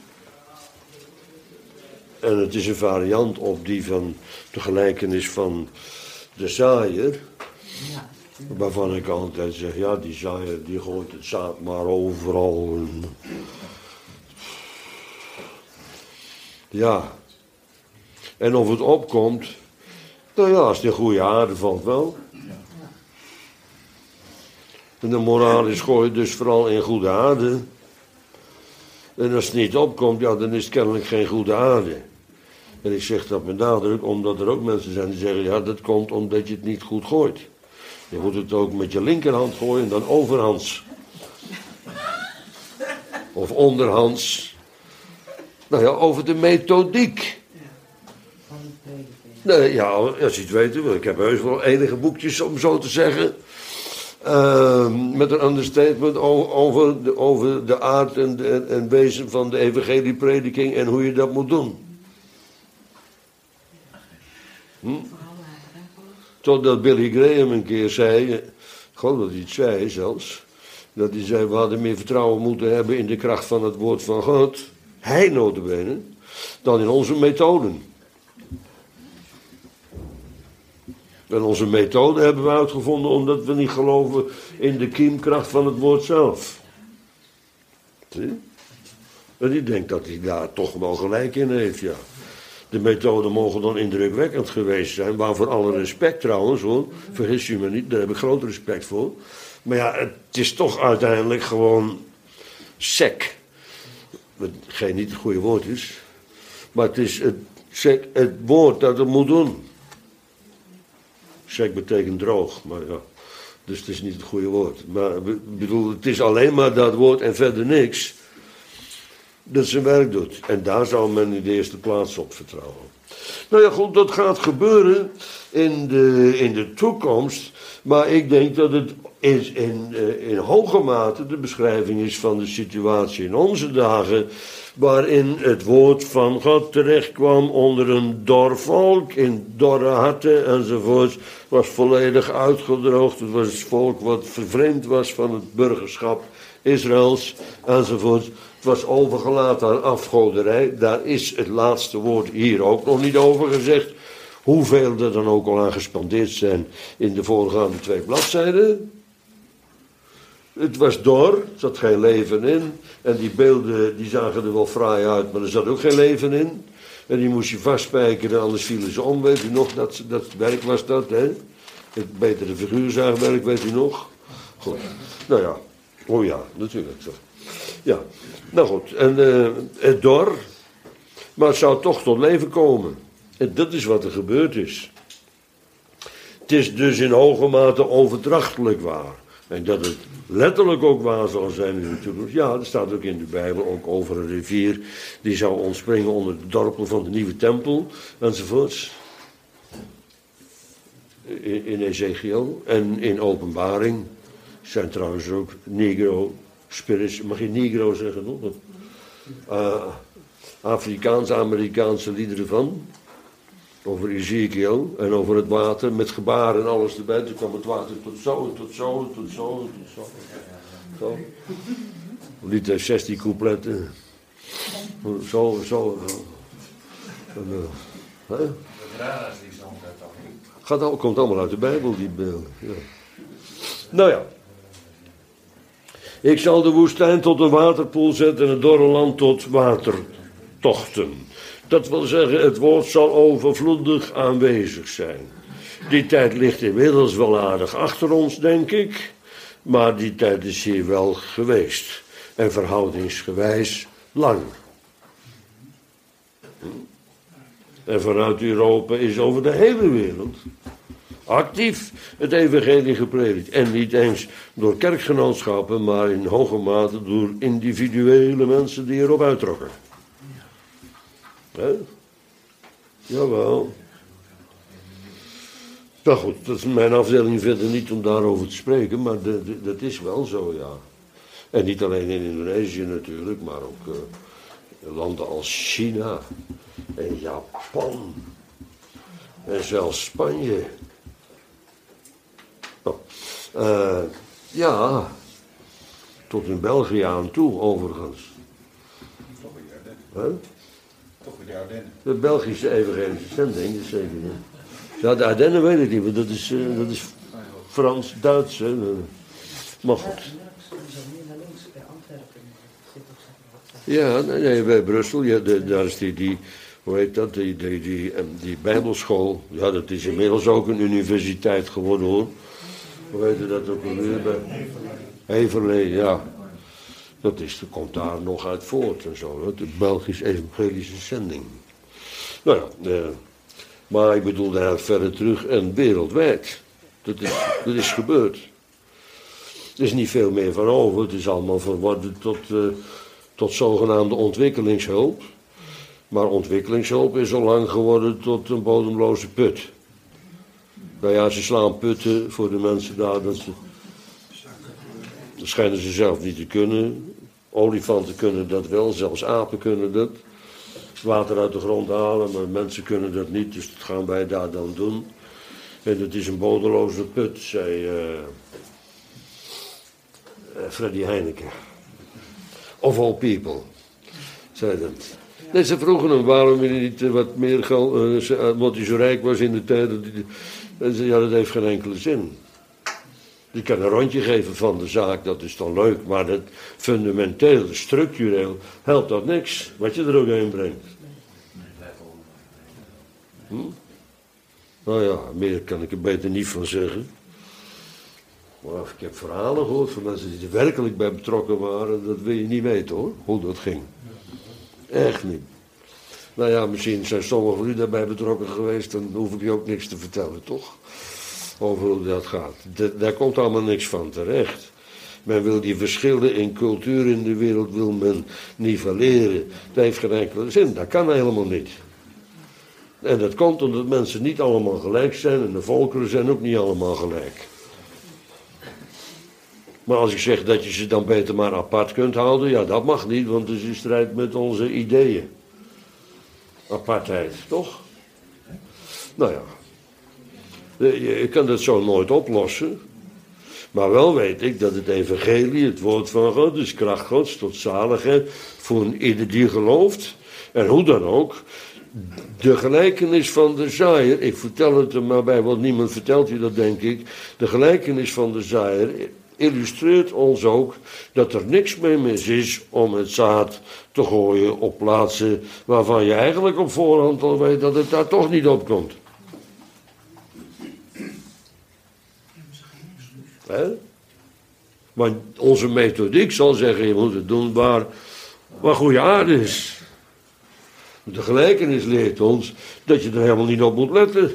[SPEAKER 1] En het is een variant op die van de gelijkenis van de zaaier.
[SPEAKER 2] Ja.
[SPEAKER 1] Waarvan ik altijd zeg, ja, die zaaier die gooit het zaad maar overal. Ja. En of het opkomt, nou ja, als het in goede aarde valt wel. En de moraal is gooi dus vooral in goede aarde. En als het niet opkomt, ja, dan is het kennelijk geen goede aarde. En ik zeg dat met nadruk, omdat er ook mensen zijn die zeggen, ja, dat komt omdat je het niet goed gooit. Je moet het ook met je linkerhand gooien en dan overhands. Of onderhands. Nou ja, over de methodiek.
[SPEAKER 2] Van die prediking.
[SPEAKER 1] Nee, ja, als je het weet, ik heb heus wel enige boekjes, om zo te zeggen. Uh, met een understatement over de, over de aard en, de, en wezen van de evangelieprediking en hoe je dat moet doen. Hm? Totdat Billy Graham een keer zei, ik geloof dat hij het zei zelfs, dat hij zei, we hadden meer vertrouwen moeten hebben in de kracht van het woord van God, hij nota bene, dan in onze methoden. En onze methode hebben we uitgevonden omdat we niet geloven in de kiemkracht van het woord zelf. Zie? En ik denk dat hij daar toch wel gelijk in heeft, ja. De methoden mogen dan indrukwekkend geweest zijn, waarvoor alle respect trouwens, hoor. Vergis je me niet, daar heb ik groot respect voor. Maar ja, het is toch uiteindelijk gewoon sec. Geen niet het goede woord is. Maar het is het, sec, het woord dat het moet doen. Sec betekent droog, maar ja. Dus het is niet het goede woord. Maar ik bedoel, het is alleen maar dat woord en verder niks dat zijn werk doet. En daar zou men in de eerste plaats op vertrouwen. Nou ja, goed, dat gaat gebeuren in de, in de toekomst. Maar ik denk dat het in, in, in hoge mate de beschrijving is van de situatie in onze dagen, waarin het woord van God terechtkwam onder een dor volk, in dorre harten enzovoort, was volledig uitgedroogd. Het was het volk wat vervreemd was van het burgerschap Israëls enzovoort. Het was overgelaten aan afgoderij. Daar is het laatste woord hier ook nog niet over gezegd. Hoeveel er dan ook al aan gespandeerd zijn in de voorgaande twee bladzijden. Het was dor, er zat geen leven in. En die beelden die zagen er wel fraai uit, maar er zat ook geen leven in. En die moest je vastspijkeren, anders vielen ze om. Weet u nog, dat, dat werk was dat, hè? Het betere figuurzaagwerk, weet u nog? Goed, nou ja. Oh ja, natuurlijk. Ja, nou goed. En uh, het dor, maar het zou toch tot leven komen. En dat is wat er gebeurd is. Het is dus in hoge mate overdrachtelijk waar. En dat het letterlijk ook waar zal zijn in de toekomst. Ja, er staat ook in de Bijbel ook over een rivier die zou ontspringen onder de dorpel van de nieuwe tempel enzovoorts. In, in Ezekiel en in Openbaring zijn trouwens ook negro spirits, mag je negro zeggen nog? Uh, Afrikaans-Amerikaanse liederen van. Over Ezekiel en over het water met gebaren en alles erbij. Toen kwam het water tot zo, tot zo, tot zo, tot zo. Zo. Het lied heeft zestien coupletten. Zo, zo. zo. En, uh, hè? Gaat al, komt allemaal uit de Bijbel, die beelden. Ja. Nou ja. Ik zal de woestijn tot een waterpoel zetten en het dorre land tot watertochten. Dat wil zeggen, het woord zal overvloedig aanwezig zijn. Die tijd ligt inmiddels wel aardig achter ons, denk ik. Maar die tijd is hier wel geweest. En verhoudingsgewijs lang. En vanuit Europa is over de hele wereld actief het evangelie gepredikt. En niet eens door kerkgenootschappen, maar in hoge mate door individuele mensen die erop uittrokken. Hè? Jawel. Nou goed, dat is mijn afdeling verder niet om daarover te spreken, maar de, de, dat is wel zo, ja. En niet alleen in Indonesië natuurlijk, maar ook uh, landen als China en Japan en zelfs Spanje. Oh, uh, ja, tot in België aan toe overigens.
[SPEAKER 3] Toch weer de Ardennen.
[SPEAKER 1] Huh?
[SPEAKER 3] Toch weer de Ardennen.
[SPEAKER 1] De Belgische evangelische zending, dat is zeker niet. Ja, de Ardennen weet ik niet, want dat is, uh, dat is Frans-Duits. Hè. Maar goed. Ja, nee, nee, bij Brussel, ja, de, daar is die, die, hoe heet dat, die, die, die, die bijbelschool. Ja, dat is inmiddels ook een universiteit geworden, hoor. Hoe heet je dat ook alweer? Bij Heverlee, ja. Dat, is, dat komt daar nog uit voort en zo, de Belgische evangelische zending. Nou ja, eh, maar ik bedoel daar verder terug en wereldwijd. Dat is, dat is gebeurd. Er is niet veel meer van over, het is allemaal verworden tot... Uh, tot zogenaamde ontwikkelingshulp. Maar ontwikkelingshulp is al lang geworden tot een bodemloze put. Nou ja, ze slaan putten voor de mensen daar. Dat, ze, dat schijnen ze zelf niet te kunnen. Olifanten kunnen dat wel, zelfs apen kunnen dat. Water uit de grond halen, maar mensen kunnen dat niet. Dus dat gaan wij daar dan doen. En het is een bodemloze put, zei uh, uh, Freddy Heineken. Of all people, zei dat. Nee, ze vroegen hem waarom hij niet uh, wat meer geld, uh, omdat hij zo rijk was in de tijd. En ze ja, dat heeft geen enkele zin. Je kan een rondje geven van de zaak, dat is dan leuk, maar dat fundamenteel, structureel, helpt dat niks, wat je er ook heen brengt. Hm? Nou ja, meer kan ik er beter niet van zeggen. Maar ik heb verhalen gehoord van mensen die er werkelijk bij betrokken waren. Dat wil je niet weten hoor, hoe dat ging. Echt niet. Nou ja, misschien zijn sommigen van u daarbij betrokken geweest. Dan hoef ik je ook niks te vertellen, toch? Over hoe dat gaat. D- daar komt allemaal niks van terecht. Men wil die verschillen in cultuur in de wereld wil men nivelleren. Dat heeft geen enkele zin. Dat kan helemaal niet. En dat komt omdat mensen niet allemaal gelijk zijn. En de volkeren zijn ook niet allemaal gelijk. Maar als ik zeg dat je ze dan beter maar apart kunt houden, ja, dat mag niet, want het is in strijd met onze ideeën. Apartheid, toch? Nou ja, je kan dat zo nooit oplossen. Maar wel weet ik dat het evangelie, het woord van God, is kracht Gods tot zaligheid voor ieder die gelooft. En hoe dan ook, de gelijkenis van de zaaier, ik vertel het er maar bij, want niemand vertelt je dat, denk ik. De gelijkenis van de zaaier illustreert ons ook dat er niks mee mis is om het zaad te gooien op plaatsen waarvan je eigenlijk op voorhand al weet dat het daar toch niet op komt. He? Want onze methodiek zal zeggen, je moet het doen waar, waar goede aarde is. De gelijkenis leert ons dat je er helemaal niet op moet letten.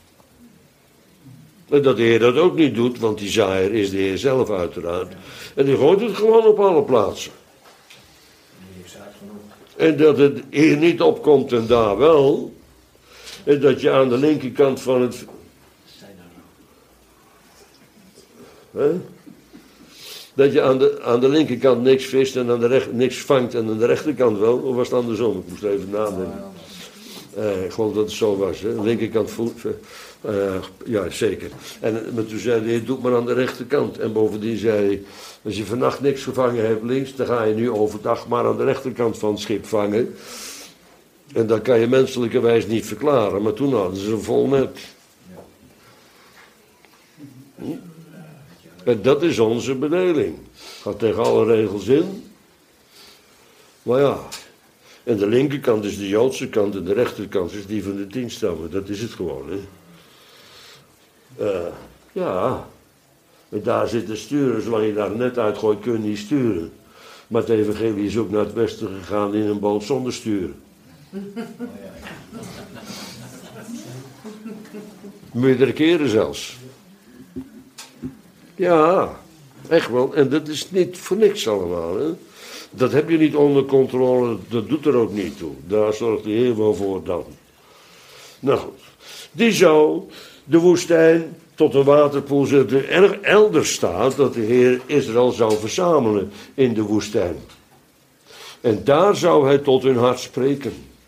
[SPEAKER 1] En dat de Heer dat ook niet doet, want die zaaier is de Heer zelf uiteraard. En die gooit het gewoon op alle plaatsen. En dat het hier niet opkomt en daar wel. En dat je aan de linkerkant van het... He? Dat je aan de, aan de linkerkant niks vist en aan de recht, niks vangt en aan de rechterkant wel. Of was het andersom? Ik moest even nadenken. Uh, ik geloof dat het zo was. Hè? De linkerkant voet. Uh, ja, zeker. En maar toen zei hij, doe het maar aan de rechterkant. En bovendien zei hij, als je vannacht niks gevangen hebt links, dan ga je nu overdag maar aan de rechterkant van het schip vangen. En dat kan je menselijkerwijs niet verklaren. Maar toen hadden ze vol net. Hm? En dat is onze bedeling. Gaat tegen alle regels in. Maar ja. En de linkerkant is de Joodse kant en de rechterkant is die van de tien stammen. Dat is het gewoon, hè. Uh, ja. En daar zitten sturen. Zolang je daar net uitgooit kun je niet sturen. Maar het evangelie is ook naar het westen gegaan in een boot zonder sturen. Meerdere keren zelfs. Ja, echt wel. En dat is niet voor niks allemaal, hè. Dat heb je niet onder controle, dat doet er ook niet toe. Daar zorgt de Heer wel voor dan. Nou goed, die zou de woestijn tot een waterpoel zetten. Er elders staat dat de Heer Israël zou verzamelen in de woestijn. En daar zou hij tot hun hart spreken.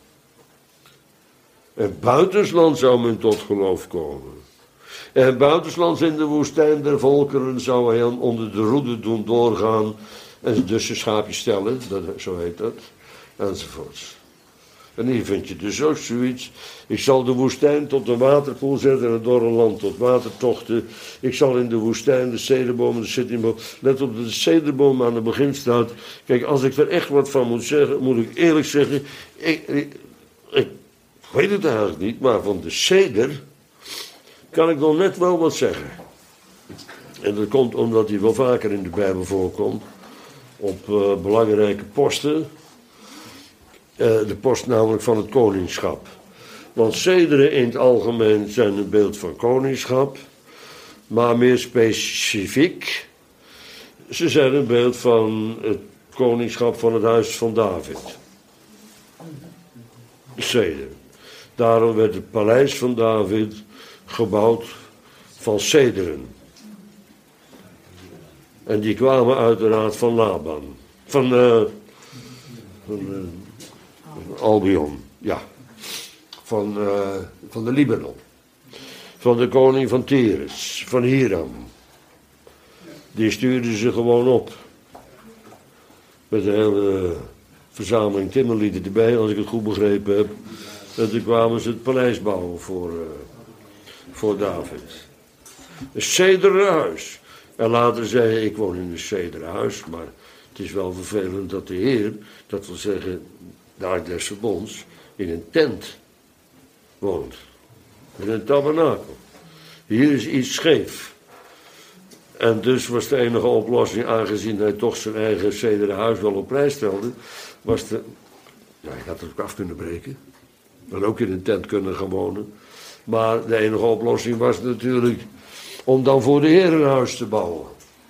[SPEAKER 1] En buitensland zou men tot geloof komen. En buitenslands in de woestijn der volkeren zou hij onder de roede doen doorgaan. En dus een schaapje stellen, dat, zo heet dat. Enzovoorts. En hier vind je dus ook zoiets. Ik zal de woestijn tot een waterpoel zetten en het dorre land tot watertochten. Ik zal in de woestijn de cederboom en de sittingboom. Let op dat de cederboom aan het begin staat. Kijk, als ik er echt wat van moet zeggen, moet ik eerlijk zeggen. Ik, ik, ik weet het eigenlijk niet, maar van de ceder kan ik nog net wel wat zeggen. En dat komt omdat hij wel vaker in de Bijbel voorkomt. Op uh, belangrijke posten. Uh, de post namelijk van het koningschap. Want cederen in het algemeen zijn een beeld van koningschap. Maar meer specifiek. Ze zijn een beeld van het koningschap van het huis van David. Ceder. Daarom werd het paleis van David gebouwd van cederen. En die kwamen uiteraard van Laban. Van, uh, van uh, Albion, ja. Van, uh, van de Libanon. Van de koning van Tyrus, van Hiram. Die stuurden ze gewoon op. Met een hele verzameling timmerlieden erbij, als ik het goed begrepen heb. En toen kwamen ze het paleis bouwen voor, uh, voor David. Een cederen huis. En later zei hij, ik woon in een cederen huis, maar het is wel vervelend dat de Heer, dat wil zeggen, de ark des verbonds, in een tent woont. In een tabernakel. Hier is iets scheef. En dus was de enige oplossing, aangezien hij toch zijn eigen cederen huis wel op prijs stelde, was de, ja, hij had het ook af kunnen breken. En ook in een tent kunnen gaan wonen. Maar de enige oplossing was natuurlijk om dan voor de Heer een huis te bouwen.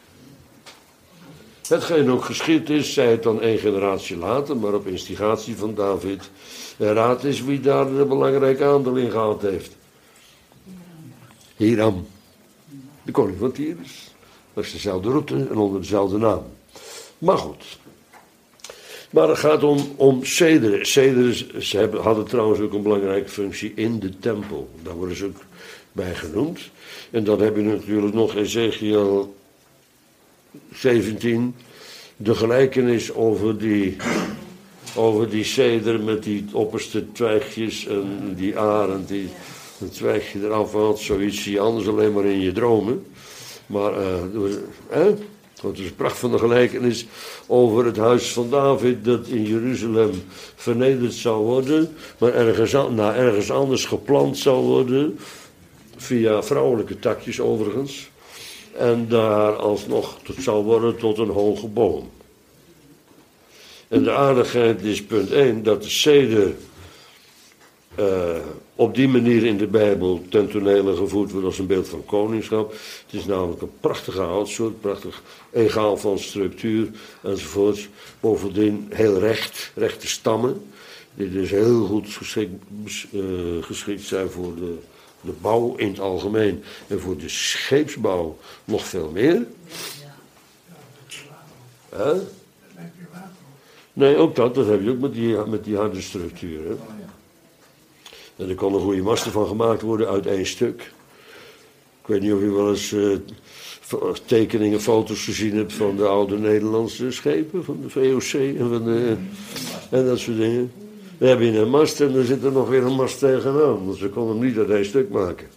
[SPEAKER 1] Hetgeen ook geschied is, zei het dan één generatie later, maar op instigatie van David. En raad is wie daar een belangrijk aandeel in gehad heeft. Hiram, de koning van Tyrus. Dat is dezelfde route en onder dezelfde naam. Maar goed. Maar het gaat om, om cederen. Cederen, ze hebben, hadden trouwens ook een belangrijke functie in de tempel. Daar worden ze ook bij genoemd. En dan heb je natuurlijk nog Ezekiel zeventien. De gelijkenis over die, over die ceder met die opperste twijgjes en die arend die een twijgje eraf had. Zoiets zie je anders alleen maar in je dromen. Maar uh, eh? Het is een pracht van de gelijkenis over het huis van David dat in Jeruzalem vernederd zou worden, maar ergens, nou, ergens anders geplant zou worden, via vrouwelijke takjes overigens, en daar alsnog tot zou worden tot een hoge boom. En de aardigheid is punt één, dat de ceder uh, op die manier in de Bijbel ten tonele gevoerd wordt als een beeld van koningschap. Het is namelijk een prachtige houtsoort, prachtig egaal van structuur enzovoorts. Bovendien heel recht, rechte stammen, die dus heel goed geschikt, uh, geschikt zijn voor de, de bouw in het algemeen en voor de scheepsbouw nog veel meer. Huh? Nee, ook dat, dat heb je ook met die, met die harde structuur. Hè? En er kon een goede masten van gemaakt worden uit één stuk. Ik weet niet of u wel eens uh, tekeningen, foto's gezien hebt van de oude Nederlandse schepen, van de V O C en, van de, en dat soort dingen. Dan heb je een mast en dan zit er nog weer een mast tegenaan, want ze konden hem niet uit één stuk maken.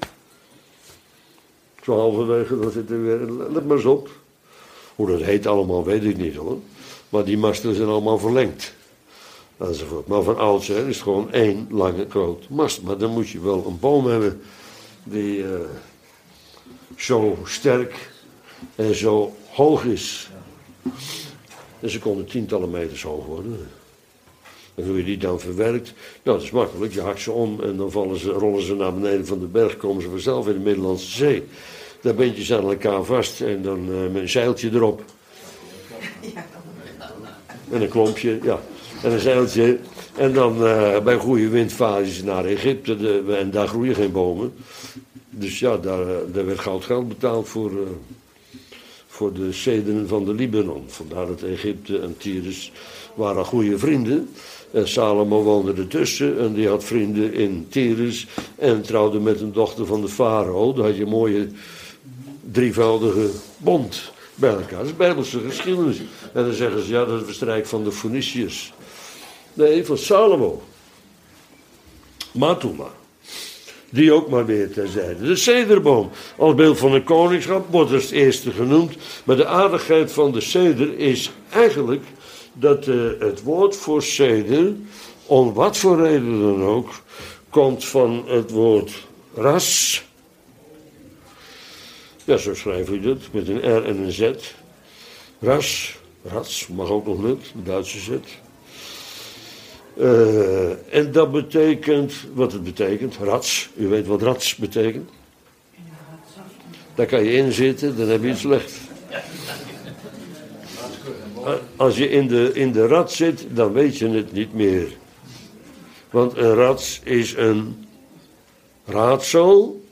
[SPEAKER 1] Zo halverwege, dan zit er weer, let maar eens op. Hoe dat heet allemaal, weet ik niet hoor. Maar die masten zijn allemaal verlengd. Enzovoort. Maar van oudsher is het gewoon één lange grote mast. Maar dan moet je wel een boom hebben die uh, zo sterk en zo hoog is. En ze konden tientallen meters hoog worden. En hoe je die dan verwerkt, nou dat is makkelijk. Je hakt ze om en dan vallen ze, rollen ze naar beneden van de berg, komen ze vanzelf in de Middellandse Zee. Daar bind je ze aan elkaar vast en dan uh, met een zeiltje erop. En een klompje, ja. En een zeiltje. En dan uh, bij goede windfases naar Egypte. De, en daar groeien geen bomen. Dus ja, daar, daar werd goud geld betaald voor, uh, voor de cederen van de Libanon. Vandaar dat Egypte en Tyrus waren goede vrienden. En Salomo woonde ertussen en die had vrienden in Tyrus. En trouwde met een dochter van de farao. Daar had je een mooie drievoudige bond bij elkaar. Dat is Bijbelse geschiedenis. En dan zeggen ze, ja, dat is het verstrijk van de Phoeniciërs. Nee, van Salomo. Matuma. Die ook maar weer terzijde. De cederboom, als beeld van een koningschap, wordt als het eerste genoemd. Maar de aardigheid van de ceder is eigenlijk dat uh, het woord voor ceder, om wat voor reden dan ook, komt van het woord ras. Ja, zo schrijf je dat, met een R en een Z. Ras, ras, mag ook nog net, de Duitse Z. Uh, en dat betekent, wat het betekent, rats. U weet wat rats betekent? Daar kan je in zitten, dan heb je het slecht. Als je in de, in de rat zit, dan weet je het niet meer. Want een rats is een raadsel.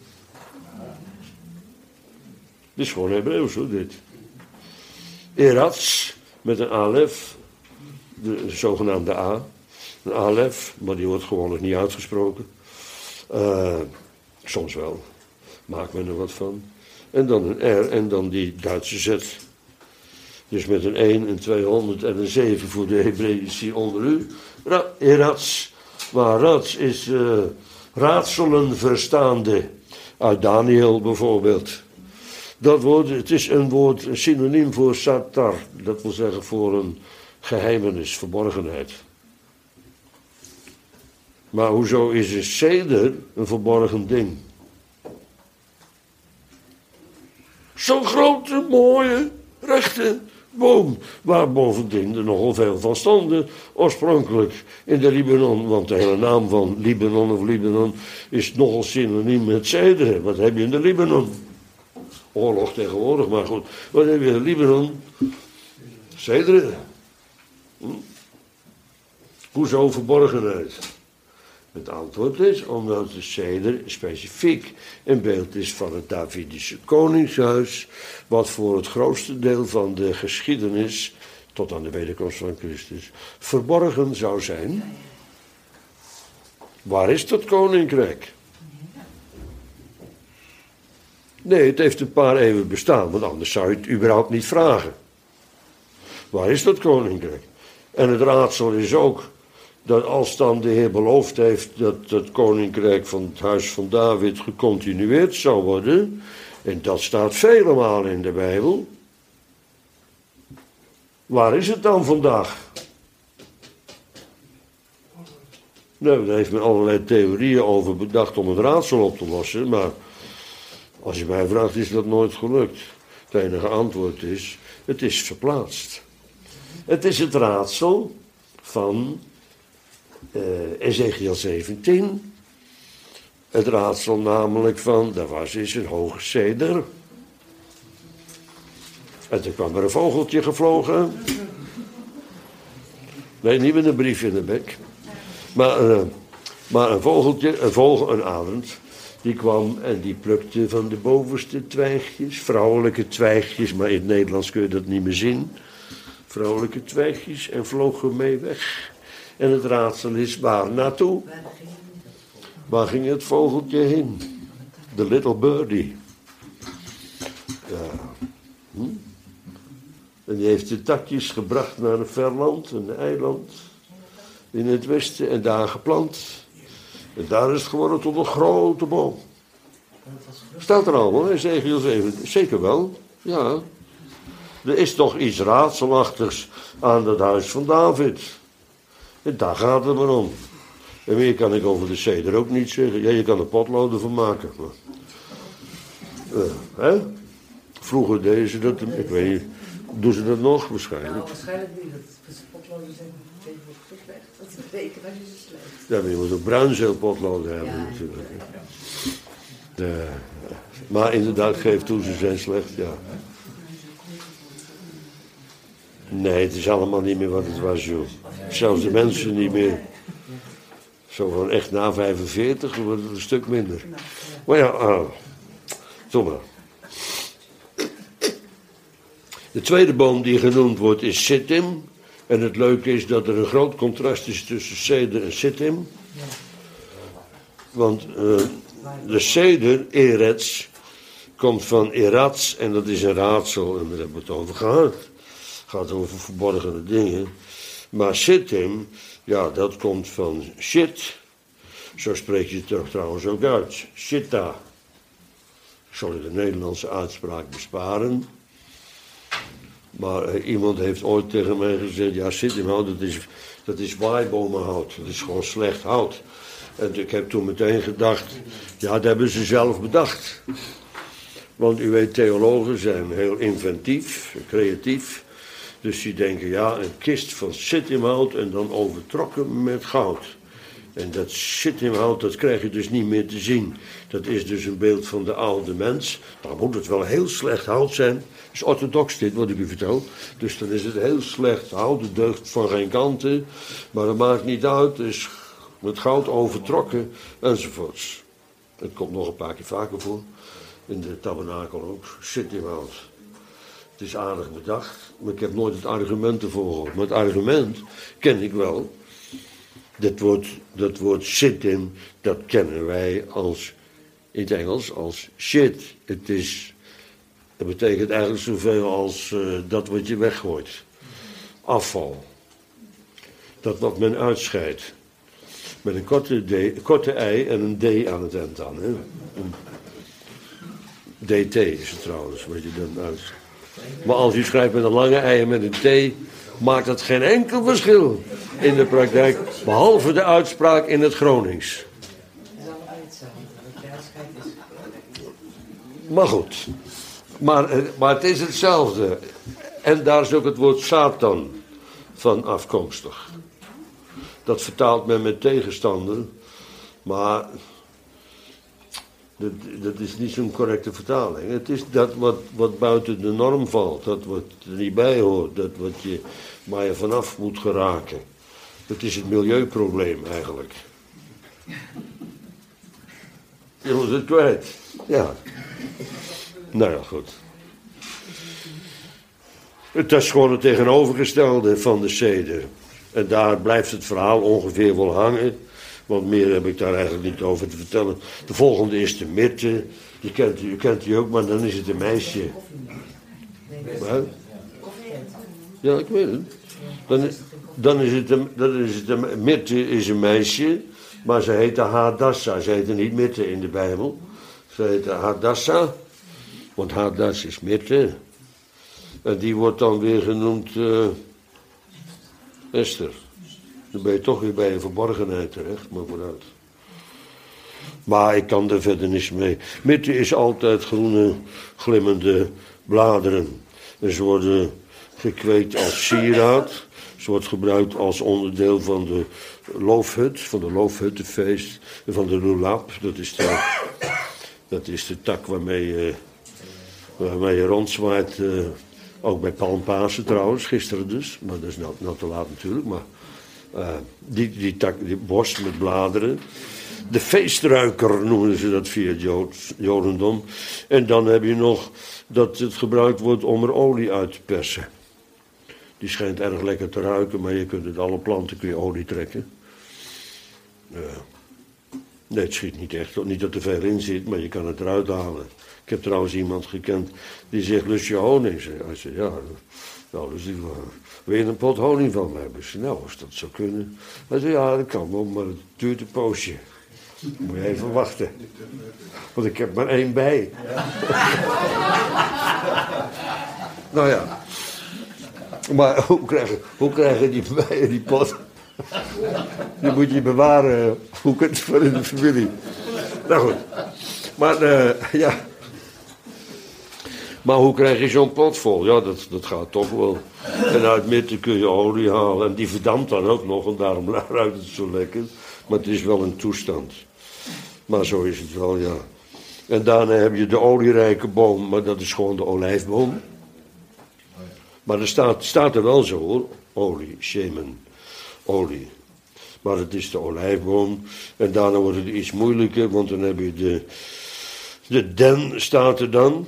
[SPEAKER 1] Dit is gewoon Hebreeuws hoor, dit. Erats, met een alef, de zogenaamde A. Een alef, maar die wordt gewoon nog niet uitgesproken. Uh, soms wel. Maakt men er wat van. En dan een R en dan die Duitse Z. Dus met een één, een tweehonderd en een zeven voor de Hebreïci onder u. Ra- Erats. Maar rats is uh, raadselen verstaande. Uit Daniel bijvoorbeeld. Dat woord, het is een woord, een synoniem voor satar. Dat wil zeggen voor een geheimenis, verborgenheid. Maar hoezo is een ceder een verborgen ding? Zo'n grote, mooie, rechte boom, waar bovendien er nogal veel van stonden, oorspronkelijk in de Libanon, want de hele naam van Libanon of Libanon is nogal synoniem met cederen. Wat heb je in de Libanon? Oorlog tegenwoordig, maar goed, wat heb je in de Libanon? Cederen. Hm? Hoezo verborgenheid? Het antwoord is omdat de ceder specifiek een beeld is van het Davidische koningshuis, wat voor het grootste deel van de geschiedenis, tot aan de wederkomst van Christus, verborgen zou zijn. Waar is dat koninkrijk? Nee, het heeft een paar eeuwen bestaan, want anders zou je het überhaupt niet vragen. Waar is dat koninkrijk? En het raadsel is ook dat als dan de Heer beloofd heeft dat het koninkrijk van het huis van David gecontinueerd zou worden, en dat staat vele malen in de Bijbel, waar is het dan vandaag? Nou, daar heeft men allerlei theorieën over bedacht om het raadsel op te lossen, maar als je mij vraagt is dat nooit gelukt. Het enige antwoord is, het is verplaatst. Het is het raadsel van Uh, Ezekiel zeventien. Het raadsel namelijk van, daar was eens een hoge ceder. En toen kwam er een vogeltje gevlogen. Nee, niet met een brief in de bek. Maar, uh, maar een vogeltje, een vogel, een arend, die kwam en die plukte van de bovenste twijgjes, vrouwelijke twijgjes, maar in het Nederlands kun je dat niet meer zien. Vrouwelijke twijgjes en vloog ermee weg. En het raadsel is waar naartoe? Waar ging het vogeltje heen? The little birdie. Ja. Hm? En die heeft de takjes gebracht naar een ver land, een eiland in het westen en daar geplant. En daar is het geworden tot een grote boom. Staat er allemaal, hè? Ezekiel zeven. Zeker wel, ja. Er is toch iets raadselachtigs aan het huis van David. En daar gaat het maar om. En meer kan ik over de ceder ook niet zeggen. Ja, je kan er potloden van maken. Maar, uh, hè? Vroeger deden ze dat, ik weet niet, doen ze dat nog waarschijnlijk?
[SPEAKER 2] Nou, waarschijnlijk niet. Dat potloden zijn tegenwoordig zo slecht. Dat betekent dat je ze slecht.
[SPEAKER 1] Ja, maar je moet ook bruinzeelpotloden hebben
[SPEAKER 2] Ja,
[SPEAKER 1] natuurlijk. Uh, maar inderdaad, geef toe, ze zijn slecht, ja. Nee, het is allemaal niet meer wat het was, joh. Zelfs de mensen niet meer. Zo van echt na vijfenveertig wordt het een stuk minder. Maar ja, ah, toch maar. De tweede boom die genoemd wordt is Sittim. En het leuke is dat er een groot contrast is tussen ceder en Sittim. Want uh, de ceder, Eretz, komt van Eratz en dat is een raadsel. En daar hebben we het over gehad. Het gaat over verborgene dingen. Maar Sittim, ja, dat komt van shit. Zo spreek je het er trouwens ook uit. Shitta. Ik zal je de Nederlandse uitspraak besparen. Maar uh, iemand heeft ooit tegen mij gezegd, ja, Sittimhout, dat is, dat is waaibomenhout. Dat is gewoon slecht hout. En ik heb toen meteen gedacht, ja, dat hebben ze zelf bedacht. Want u weet, theologen zijn heel inventief, creatief. Dus die denken, ja, een kist van Sittimhout en dan overtrokken met goud. En dat Sittimhout, dat krijg je dus niet meer te zien. Dat is dus een beeld van de oude mens. Dan moet het wel heel slecht hout zijn. Het is orthodox dit, wat ik u vertel. Dus dan is het heel slecht hout, het deugt van geen kanten. Maar dat maakt niet uit, het is met goud overtrokken, enzovoorts. Het komt nog een paar keer vaker voor. In de tabernakel ook, Sittimhout. Het is aardig bedacht, maar ik heb nooit het argument ervoor gehoord. Maar het argument ken ik wel. Dat woord, dat woord Sittim, dat kennen wij als, in het Engels als shit. Het is, dat betekent eigenlijk zoveel als uh, dat wat je weggooit. Afval. Dat wat men uitscheidt. Met een korte, d, korte ei en een d aan het eind dan. Hè? Een dt is het trouwens, wat je dan uit. Maar als u schrijft met een lange ei en met een t, maakt dat geen enkel verschil in de praktijk, behalve de uitspraak in het Gronings. Maar goed, maar, maar het is hetzelfde. En daar is ook het woord Satan van afkomstig. Dat vertaalt men met tegenstander, maar dat, dat is niet zo'n correcte vertaling. Het is dat wat, wat buiten de norm valt, dat wat er niet bij hoort, dat wat je, waar je vanaf moet geraken. Dat is het milieuprobleem eigenlijk. Je moet het kwijt. Ja. Nou ja, goed. Het is gewoon het tegenovergestelde van de ceder. En daar blijft het verhaal ongeveer wel hangen. Want meer heb ik daar eigenlijk niet over te vertellen. De volgende is de mirte. Je kent, je kent die ook, maar dan is het een meisje. Wat? Ja, ik weet het. Dan, dan is het een, dan is het een, mirte is een meisje, maar ze heette Hadassa. Ze heette niet Mirte in de Bijbel. Ze heette Hadassa, want Hadass is Mirte. En die wordt dan weer genoemd uh, Esther. Dan ben je toch weer bij een verborgenheid terecht, maar vooruit. Maar ik kan er verder niets mee. Mirte is altijd groene, glimmende bladeren. En ze worden gekweekt als sieraad. Ze wordt gebruikt als onderdeel van de loofhut, van de loofhuttenfeest. En van de lulab, dat is de, dat is de tak waarmee je, waarmee je rondzwaait. Uh, ook bij Palmpasen trouwens, gisteren dus. Maar dat is nou, nou te laat natuurlijk, maar... Uh, die, die, tak, die borst met bladeren. De feestruiker noemen ze dat via het Jood, Jodendom. En dan heb je nog dat het gebruikt wordt om er olie uit te persen. Die schijnt erg lekker te ruiken, maar je kunt uit alle planten kun je olie trekken. Uh, nee, het schiet niet echt. Niet dat er veel in zit, maar je kan het eruit halen. Ik heb trouwens iemand gekend die zegt, lust je honing? Hij zei, ja, nou, dus ik wil je een pot honing van me hebben? Zei, nou, als dat zou kunnen. Hij zei, ja, dat kan wel, maar het duurt een poosje. Moet je even wachten. Want ik heb maar één bij. Nou ja. Maar hoe krijgen, hoe krijgen die bijen die pot? Die moet je bewaren. Hoe kunt het voor in de familie? Nou goed. Maar, uh, ja... Maar hoe krijg je zo'n pot vol? Ja, dat, dat gaat toch wel. En uit Mirte kun je olie halen. En die verdampt dan ook nog. En daarom ruikt het zo lekker. Maar het is wel een toestand. Maar zo is het wel, ja. En daarna heb je de olierijke boom. Maar dat is gewoon de olijfboom. Maar er staat, staat er wel zo hoor, olie, shemen, olie. Maar het is de olijfboom. En daarna wordt het iets moeilijker, want dan heb je de, de den staat er dan.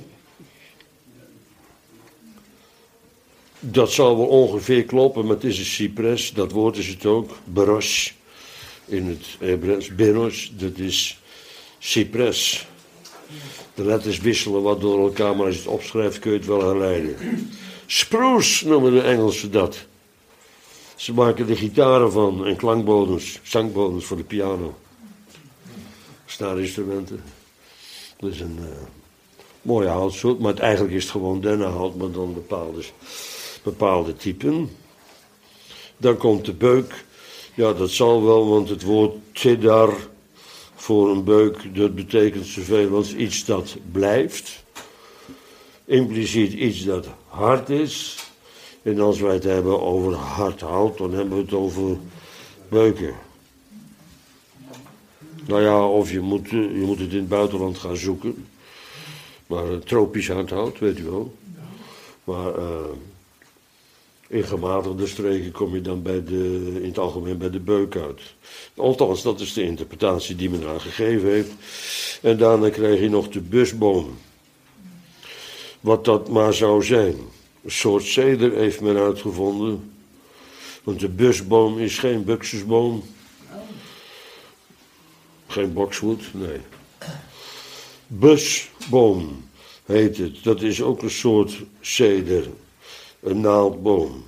[SPEAKER 1] Dat zal wel ongeveer kloppen, maar het is een cypres, dat woord is het ook, beros. In het Hebreeuws, beros, dat is cypres. De letters wisselen wat door elkaar, maar als je het opschrijft kun je het wel herleiden. Spruce noemen de Engelsen dat. Ze maken de gitaren van en klankbodems, zangbodems voor de piano. Snaarinstrumenten. Dat is een uh, mooie houtsoort, maar het, eigenlijk is het gewoon dennenhout, maar dan bepaalde, bepaalde typen. Dan komt de beuk. Ja, dat zal wel, want het woord cedar voor een beuk, dat betekent zoveel als iets dat blijft. Impliciet iets dat hard is. En als wij het hebben over hard hout, dan hebben we het over beuken. Nou ja, of je moet, je moet het in het buitenland gaan zoeken. Maar uh, tropisch hardhout, weet u wel. Maar uh, in gematigde streken kom je dan bij de, in het algemeen bij de beuk uit. Althans, dat is de interpretatie die men aan gegeven heeft. En daarna krijg je nog de busboom. Wat dat maar zou zijn. Een soort ceder heeft men uitgevonden. Want de busboom is geen buxusboom. Geen boxwood, nee. Busboom heet het. Dat is ook een soort ceder. Een naaldboom.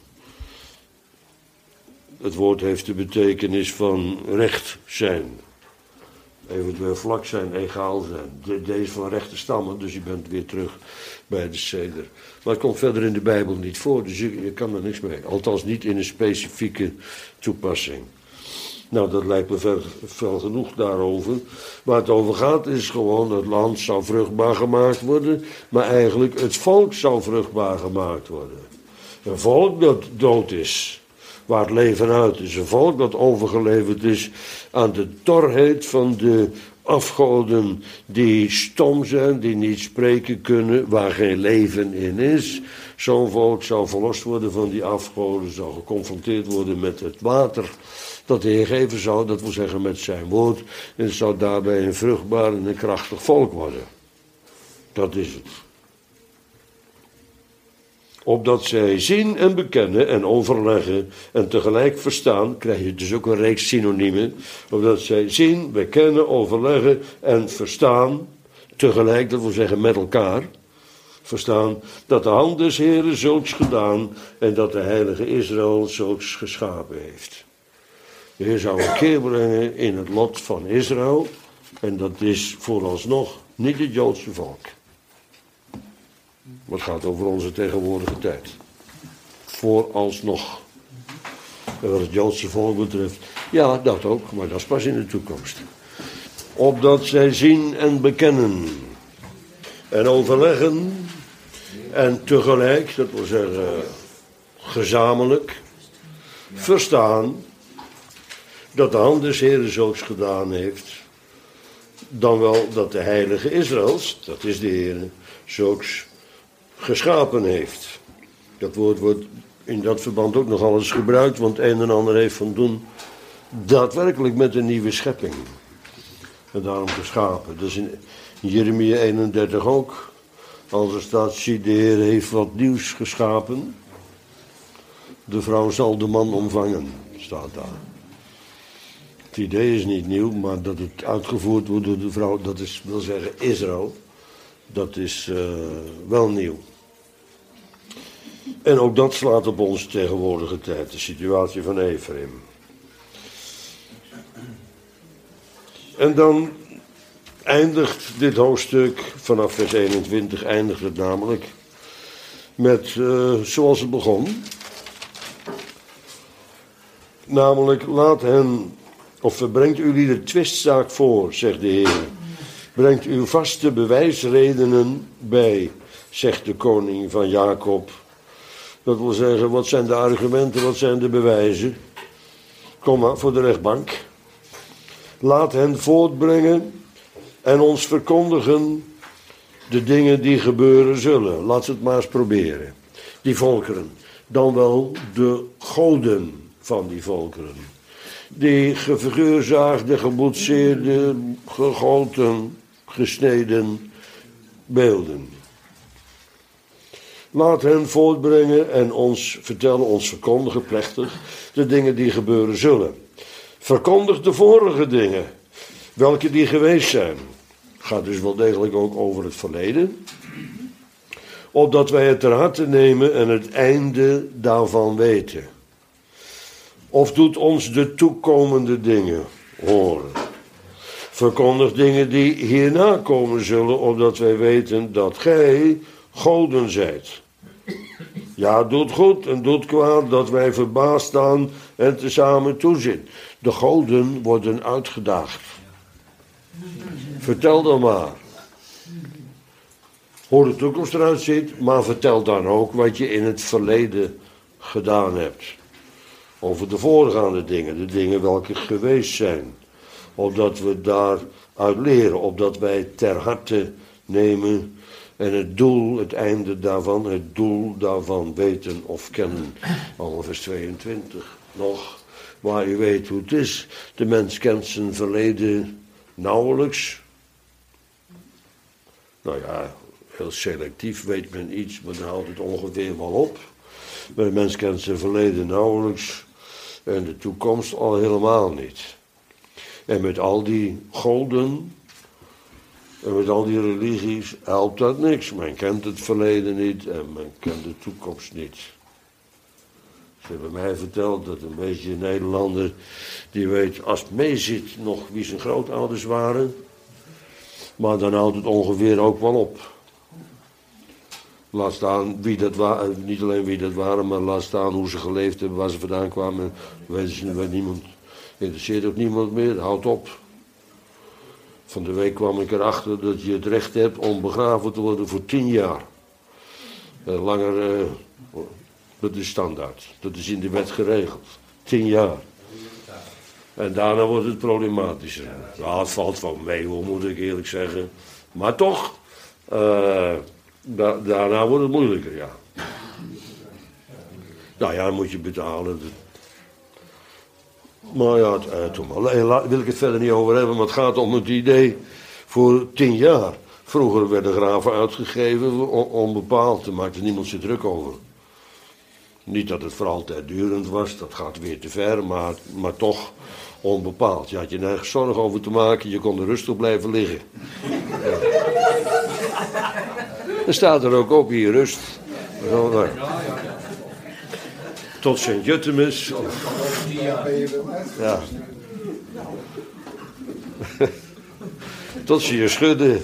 [SPEAKER 1] Het woord heeft de betekenis van recht zijn. Eventueel vlak zijn, egaal zijn. De, deze van rechte stammen, dus je bent weer terug bij de ceder. Maar het komt verder in de Bijbel niet voor, dus je, je kan er niks mee. Althans niet in een specifieke toepassing. Nou, dat lijkt me ver, veel genoeg daarover. Waar het over gaat is gewoon, het land zou vruchtbaar gemaakt worden, maar eigenlijk het volk zou vruchtbaar gemaakt worden. Een volk dat dood is, waar het leven uit is. Een volk dat overgeleverd is aan de torheid van de afgoden die stom zijn, die niet spreken kunnen, waar geen leven in is. Zo'n volk zou verlost worden van die afgoden, zou geconfronteerd worden met het water dat de Heer geven zou, dat wil zeggen met zijn woord, en zou daarbij een vruchtbaar en een krachtig volk worden. Dat is het. Opdat zij zien en bekennen en overleggen en tegelijk verstaan, krijg je dus ook een reeks synoniemen. Opdat zij zien, bekennen, overleggen en verstaan, tegelijk, dat wil zeggen met elkaar, verstaan, dat de hand des Heren zulks gedaan en dat de heilige Israël zulks geschapen heeft. De Heer zou een keer brengen in het lot van Israël en dat is vooralsnog niet het Joodse volk. Maar het gaat over onze tegenwoordige tijd. Vooralsnog. En wat het Joodse volk betreft, ja, dat ook, maar dat is pas in de toekomst. Opdat zij zien en bekennen. En overleggen. En tegelijk, dat wil zeggen gezamenlijk, verstaan dat de hand des Heren zulks gedaan heeft. Dan wel dat de heilige Israëls, dat is de Heer, zulks geschapen heeft. Dat woord wordt in dat verband ook nogal eens gebruikt, want een en ander heeft van doen daadwerkelijk met een nieuwe schepping. En daarom geschapen. Dus in Jeremia eenendertig ook. Als er staat, zie de Heer heeft wat nieuws geschapen. De vrouw zal de man omvangen, staat daar. Het idee is niet nieuw, maar dat het uitgevoerd wordt door de vrouw, dat is, wil zeggen Israël. Dat is uh, wel nieuw. En ook dat slaat op onze tegenwoordige tijd, de situatie van Ephraim. En dan eindigt dit hoofdstuk, vanaf vers eenentwintig eindigt het namelijk, met uh, zoals het begon. Namelijk, laat hen, of brengt jullie de twistzaak voor, zegt de Heer. Brengt uw vaste bewijsredenen bij, zegt de koning van Jacob. Dat wil zeggen, wat zijn de argumenten, wat zijn de bewijzen? Kom maar, voor de rechtbank. Laat hen voortbrengen en ons verkondigen de dingen die gebeuren zullen. Laat ze het maar eens proberen. die volkeren. Dan wel de goden van die volkeren. Die gevergeurzaagde, geboetseerde, gegoten, gesneden beelden. Laat hen voortbrengen en ons vertellen, ons verkondigen plechtig, de dingen die gebeuren zullen. Verkondig de vorige dingen, welke die geweest zijn. Gaat dus wel degelijk ook over het verleden. Opdat wij het ter harte nemen en het einde daarvan weten. Of doet ons de toekomende dingen horen. Verkondig dingen die hierna komen zullen, opdat wij weten dat gij goden zijt. Ja, doet goed en doet kwaad, dat wij verbaasd staan en tezamen toezien. De goden worden uitgedaagd. Vertel dan maar hoe de toekomst eruit ziet, maar vertel dan ook wat je in het verleden gedaan hebt. Over de voorgaande dingen, de dingen welke geweest zijn. Opdat we daaruit leren, opdat wij ter harte nemen en het doel, het einde daarvan, het doel daarvan weten of kennen. Al vers tweeëntwintig nog, waar u weet hoe het is. De mens kent zijn verleden nauwelijks. Nou ja, heel selectief weet men iets, maar dan houdt het ongeveer wel op. Maar de mens kent zijn verleden nauwelijks en de toekomst al helemaal niet. En met al die goden en met al die religies helpt dat niks. Men kent het verleden niet en men kent de toekomst niet. Ze hebben mij verteld dat een beetje een Nederlander die weet als het meezit nog wie zijn grootouders waren. Maar dan houdt het ongeveer ook wel op. Laat staan wie dat waren, niet alleen wie dat waren, maar laat staan hoe ze geleefd hebben, waar ze vandaan kwamen. Weet ze, weet niemand, interesseert ook niemand meer, houdt op. Van de week kwam ik erachter dat je het recht hebt om begraven te worden voor tien jaar. Uh, langer, uh, dat is standaard. Dat is in de wet geregeld. Tien jaar. En daarna wordt het problematischer. Ja, het valt wel mee, hoor, moet ik eerlijk zeggen. Maar toch, uh, da daarna wordt het moeilijker, ja. Nou ja, dan moet je betalen. Maar ja, het, uh, toen maar. Wil ik het verder niet over hebben, maar het gaat om het idee voor tien jaar. Vroeger werden graven uitgegeven onbepaald, daar maakte niemand zich druk over. Niet dat het voor altijd durend was, dat gaat weer te ver, maar, maar toch onbepaald. Je had je nergens zorgen over te maken, je kon er rustig blijven liggen. Ja. Er staat er ook op, hier rust. Zo, nou. Tot Sint-Jutemus. Ja. Tot ze je schudden.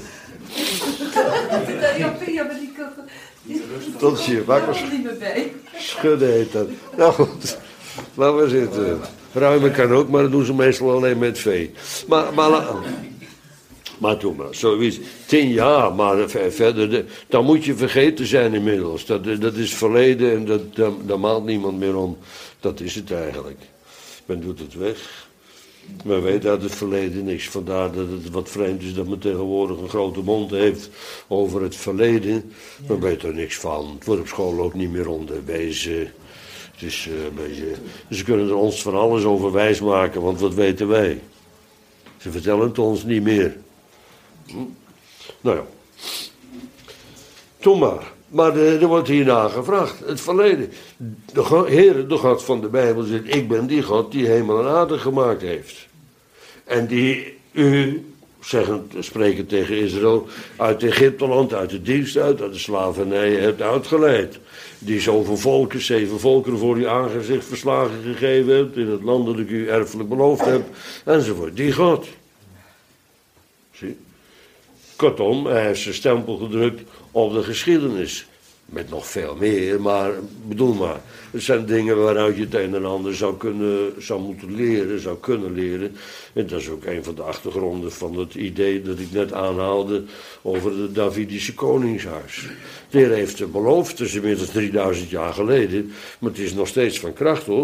[SPEAKER 1] Tot ze je wakker schudden heet dat. Nou goed, laten we zitten. Ruimen kan ook, maar dat doen ze meestal alleen met vee. Maar, maar, maar doe maar, zoiets. Tien jaar, maar verder, de, dan moet je vergeten zijn inmiddels. Dat, dat is verleden en dat, daar, daar maalt niemand meer om. Dat is het eigenlijk. Men doet het weg. Men weet uit het verleden niks. Vandaar dat het wat vreemd is dat men tegenwoordig een grote mond heeft over het verleden. Men weet er niks van. Het wordt op school ook niet meer onderwezen. Het is uh, een beetje... Ze kunnen er ons van alles over wijs maken, want wat weten wij? Ze vertellen het ons niet meer. Hm? Nou ja. Toen maar. Maar er wordt hierna gevraagd. Het verleden. De Heer, de God van de Bijbel zegt, ik ben die God die hemel en aarde gemaakt heeft. En die u, zeggen, spreken tegen Israël, uit Egypteland, uit de dienst uit, uit de slavernij hebt uitgeleid. Die zoveel volken, zeven volkeren voor uw aangezicht verslagen gegeven hebt, in het land dat ik u erfelijk beloofd heb, enzovoort. Die God. Zie? Kortom, hij heeft zijn stempel gedrukt op de geschiedenis. Met nog veel meer, maar bedoel maar. Het zijn dingen waaruit je het een en ander zou, kunnen, zou moeten leren, zou kunnen leren. En dat is ook een van de achtergronden van het idee dat ik net aanhaalde over het Davidische koningshuis. De Heer heeft het beloofd, het is inmiddels drieduizend jaar geleden, maar het is nog steeds van kracht hoor.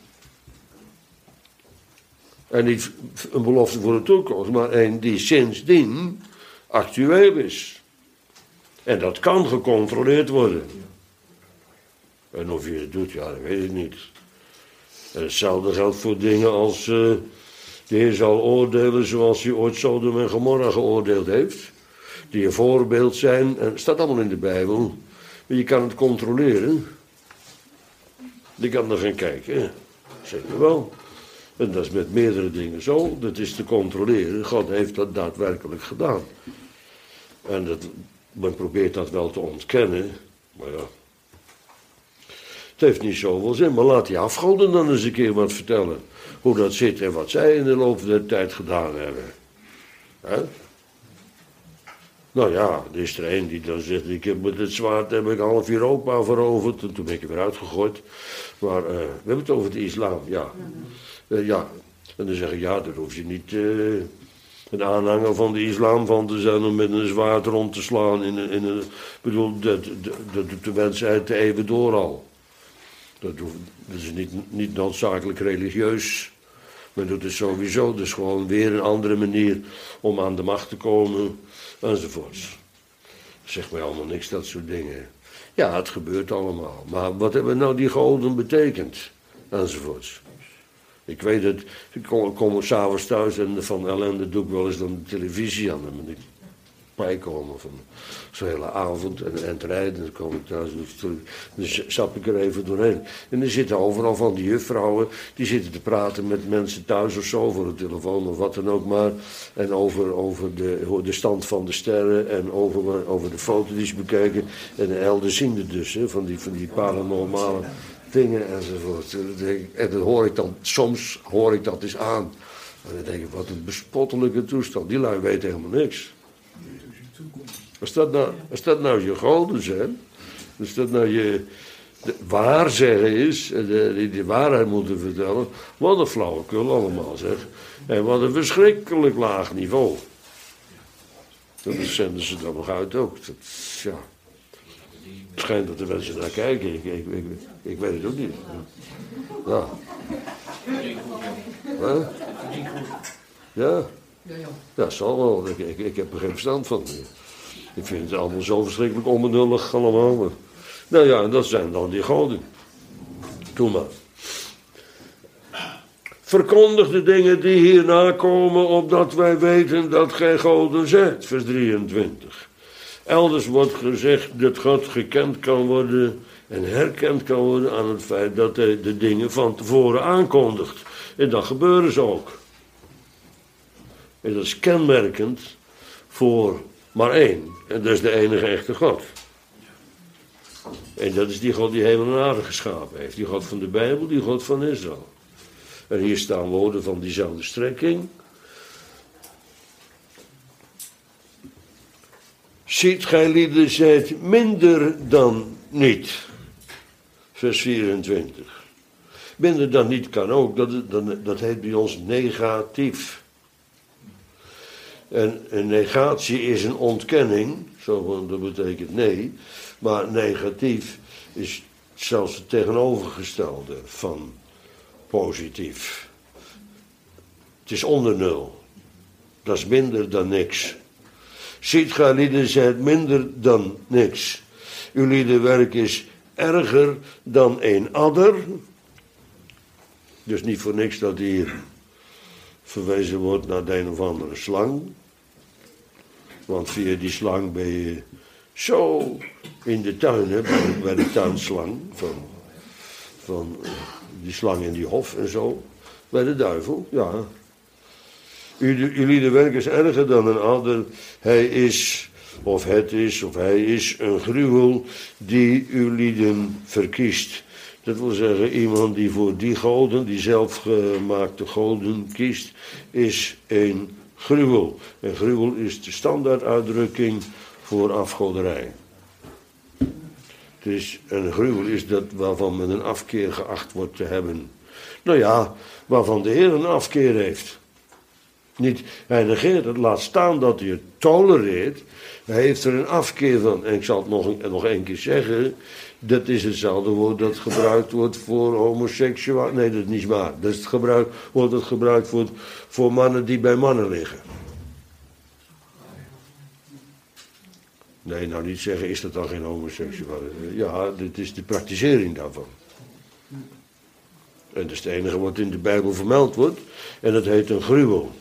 [SPEAKER 1] En niet een belofte voor de toekomst, maar een die sindsdien actueel is. En dat kan gecontroleerd worden. En of je het doet, ja, dat weet ik niet. En hetzelfde geldt voor dingen als... Uh, de Heer zal oordelen zoals hij ooit Sodom en Gomorra geoordeeld heeft. Die een voorbeeld zijn. En het staat allemaal in de Bijbel. Maar je kan het controleren. Je kan er gaan kijken. Zeker wel. En dat is met meerdere dingen zo. Dat is te controleren. God heeft dat daadwerkelijk gedaan. En dat, men probeert dat wel te ontkennen. Maar ja. Het heeft niet zoveel zin. Maar laat die afgoden dan eens een keer wat vertellen. Hoe dat zit en wat zij in de loop der tijd gedaan hebben. He? Nou ja, er is er een die dan zegt, ik heb met het zwaard heb ik half Europa veroverd. En toen ben ik er weer uitgegooid. Maar uh, we hebben het over de islam, ja. Uh, ja. En dan zeggen, ja, daar hoef je niet uh, een aanhanger van de islam van te zijn om met een zwaard rond te slaan. In een, in een, bedoel, dat, dat, dat doet de mensheid te even door al. Dat, hoeft, dat is niet, niet noodzakelijk religieus. Men doet het sowieso. Dus gewoon weer een andere manier om aan de macht te komen. Enzovoorts. Zeg mij allemaal niks, dat soort dingen. Ja, het gebeurt allemaal. Maar wat hebben nou die goden betekend? Enzovoorts. Ik weet het. Ik kom, kom s'avonds thuis en van ellende doe ik wel eens dan de televisie aan. Dan moet ik bijkomen van zo'n hele avond en, en het rijden. Dan kom ik thuis. Dan zap ik er even doorheen. En er zitten overal van die juffrouwen. Die zitten te praten met mensen thuis of zo. Voor de telefoon of wat dan ook maar. En over, over de, de stand van de sterren. En over, over de foto die ze bekijken. En de helderziende dus. Hè, van, die, van die paranormale dingen enzovoort. En dan hoor ik dan, soms hoor ik dat eens aan. En dan denk ik, wat een bespottelijke toestand. Die lui weten helemaal niks. Als dat nou, als dat nou je goden zijn, als dat nou je waar zeggen is, en de, die de waarheid moeten vertellen, wat een flauwekul allemaal zeg. En wat een verschrikkelijk laag niveau. En dat zenden ze dan nog uit ook. Dat, ja. Het schijnt dat de mensen naar kijken, ik, ik, ik, ik weet het ook niet. Ja. Huh? Ja. Ja, zal wel. Ik, ik, ik heb er geen verstand van. Ik vind het allemaal zo verschrikkelijk onbenullig allemaal. Maar... Nou ja, dat zijn dan die goden. Doe maar. Verkondig de dingen die hierna komen, opdat wij weten dat gij goden zijt. Vers drieëntwintig. Elders wordt gezegd dat God gekend kan worden en herkend kan worden aan het feit dat hij de dingen van tevoren aankondigt. En dat gebeuren ze ook. En dat is kenmerkend voor maar één. En dat is de enige echte God. En dat is die God die hemel en aarde geschapen heeft. Die God van de Bijbel, die God van Israël. En hier staan woorden van diezelfde strekking. Ziet gij lieden zijt minder dan niet. Vers vierentwintig. Minder dan niet kan ook, dat, dat, dat heet bij ons negatief. En een negatie is een ontkenning, zo dat betekent nee, maar negatief is zelfs het tegenovergestelde van positief. Het is onder nul. Dat is minder dan niks. Ziet gij lieden zijt minder dan niks. Uw liedenwerk is erger dan een adder. Dus niet voor niks dat hier verwezen wordt naar de een of andere slang. Want via die slang ben je zo in de tuin, hè, bij, bij de tuinslang. Van, van die slang in die hof en zo. Bij de duivel, ja. Uw liedenwerk is erger dan een adder. Hij is, of het is, of hij is een gruwel die uw lieden verkiest. Dat wil zeggen, iemand die voor die goden, die zelfgemaakte goden kiest, is een gruwel. En gruwel is de standaarduitdrukking voor afgoderij. Dus een gruwel is dat waarvan men een afkeer geacht wordt te hebben. Nou ja, waarvan de Heer een afkeer heeft. Niet, hij negeert het, laat staan dat hij het tolereert. Hij heeft er een afkeer van. En ik zal het nog, nog één keer zeggen. Dat is hetzelfde woord dat gebruikt wordt voor homoseksueel. Nee, dat is niet waar. Dat is het gebruik, woord dat gebruikt wordt voor mannen die bij mannen liggen. Nee, nou niet zeggen, is dat dan geen homoseksualiteit? Ja, dit is de praktisering daarvan. En dat is het enige wat in de Bijbel vermeld wordt. En dat heet een gruwel.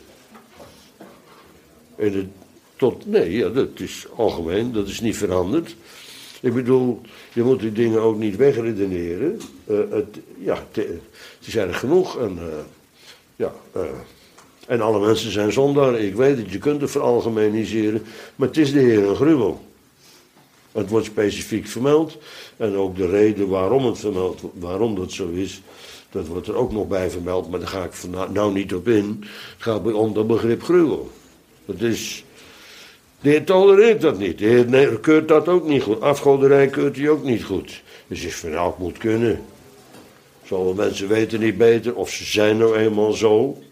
[SPEAKER 1] En het, tot, nee, ja, dat is algemeen, dat is niet veranderd. Ik bedoel, je moet die dingen ook niet wegredeneren. Uh, het, ja, het, het is erg genoeg. En, uh, ja, uh, en alle mensen zijn zondaar. Ik weet het, je kunt het veralgemeniseren. Maar het is de Heer een gruwel. Het wordt specifiek vermeld. En ook de reden waarom het vermeld, waarom dat zo is, dat wordt er ook nog bij vermeld. Maar daar ga ik van nou niet op in. Het gaat om dat begrip gruwel. Dat is... De Heer tolereert dat niet. De Heer keurt dat ook niet goed. Afgoderij keurt hij ook niet goed. Dus is van nou, het moet kunnen. Sommige mensen weten niet beter of ze zijn nou eenmaal zo.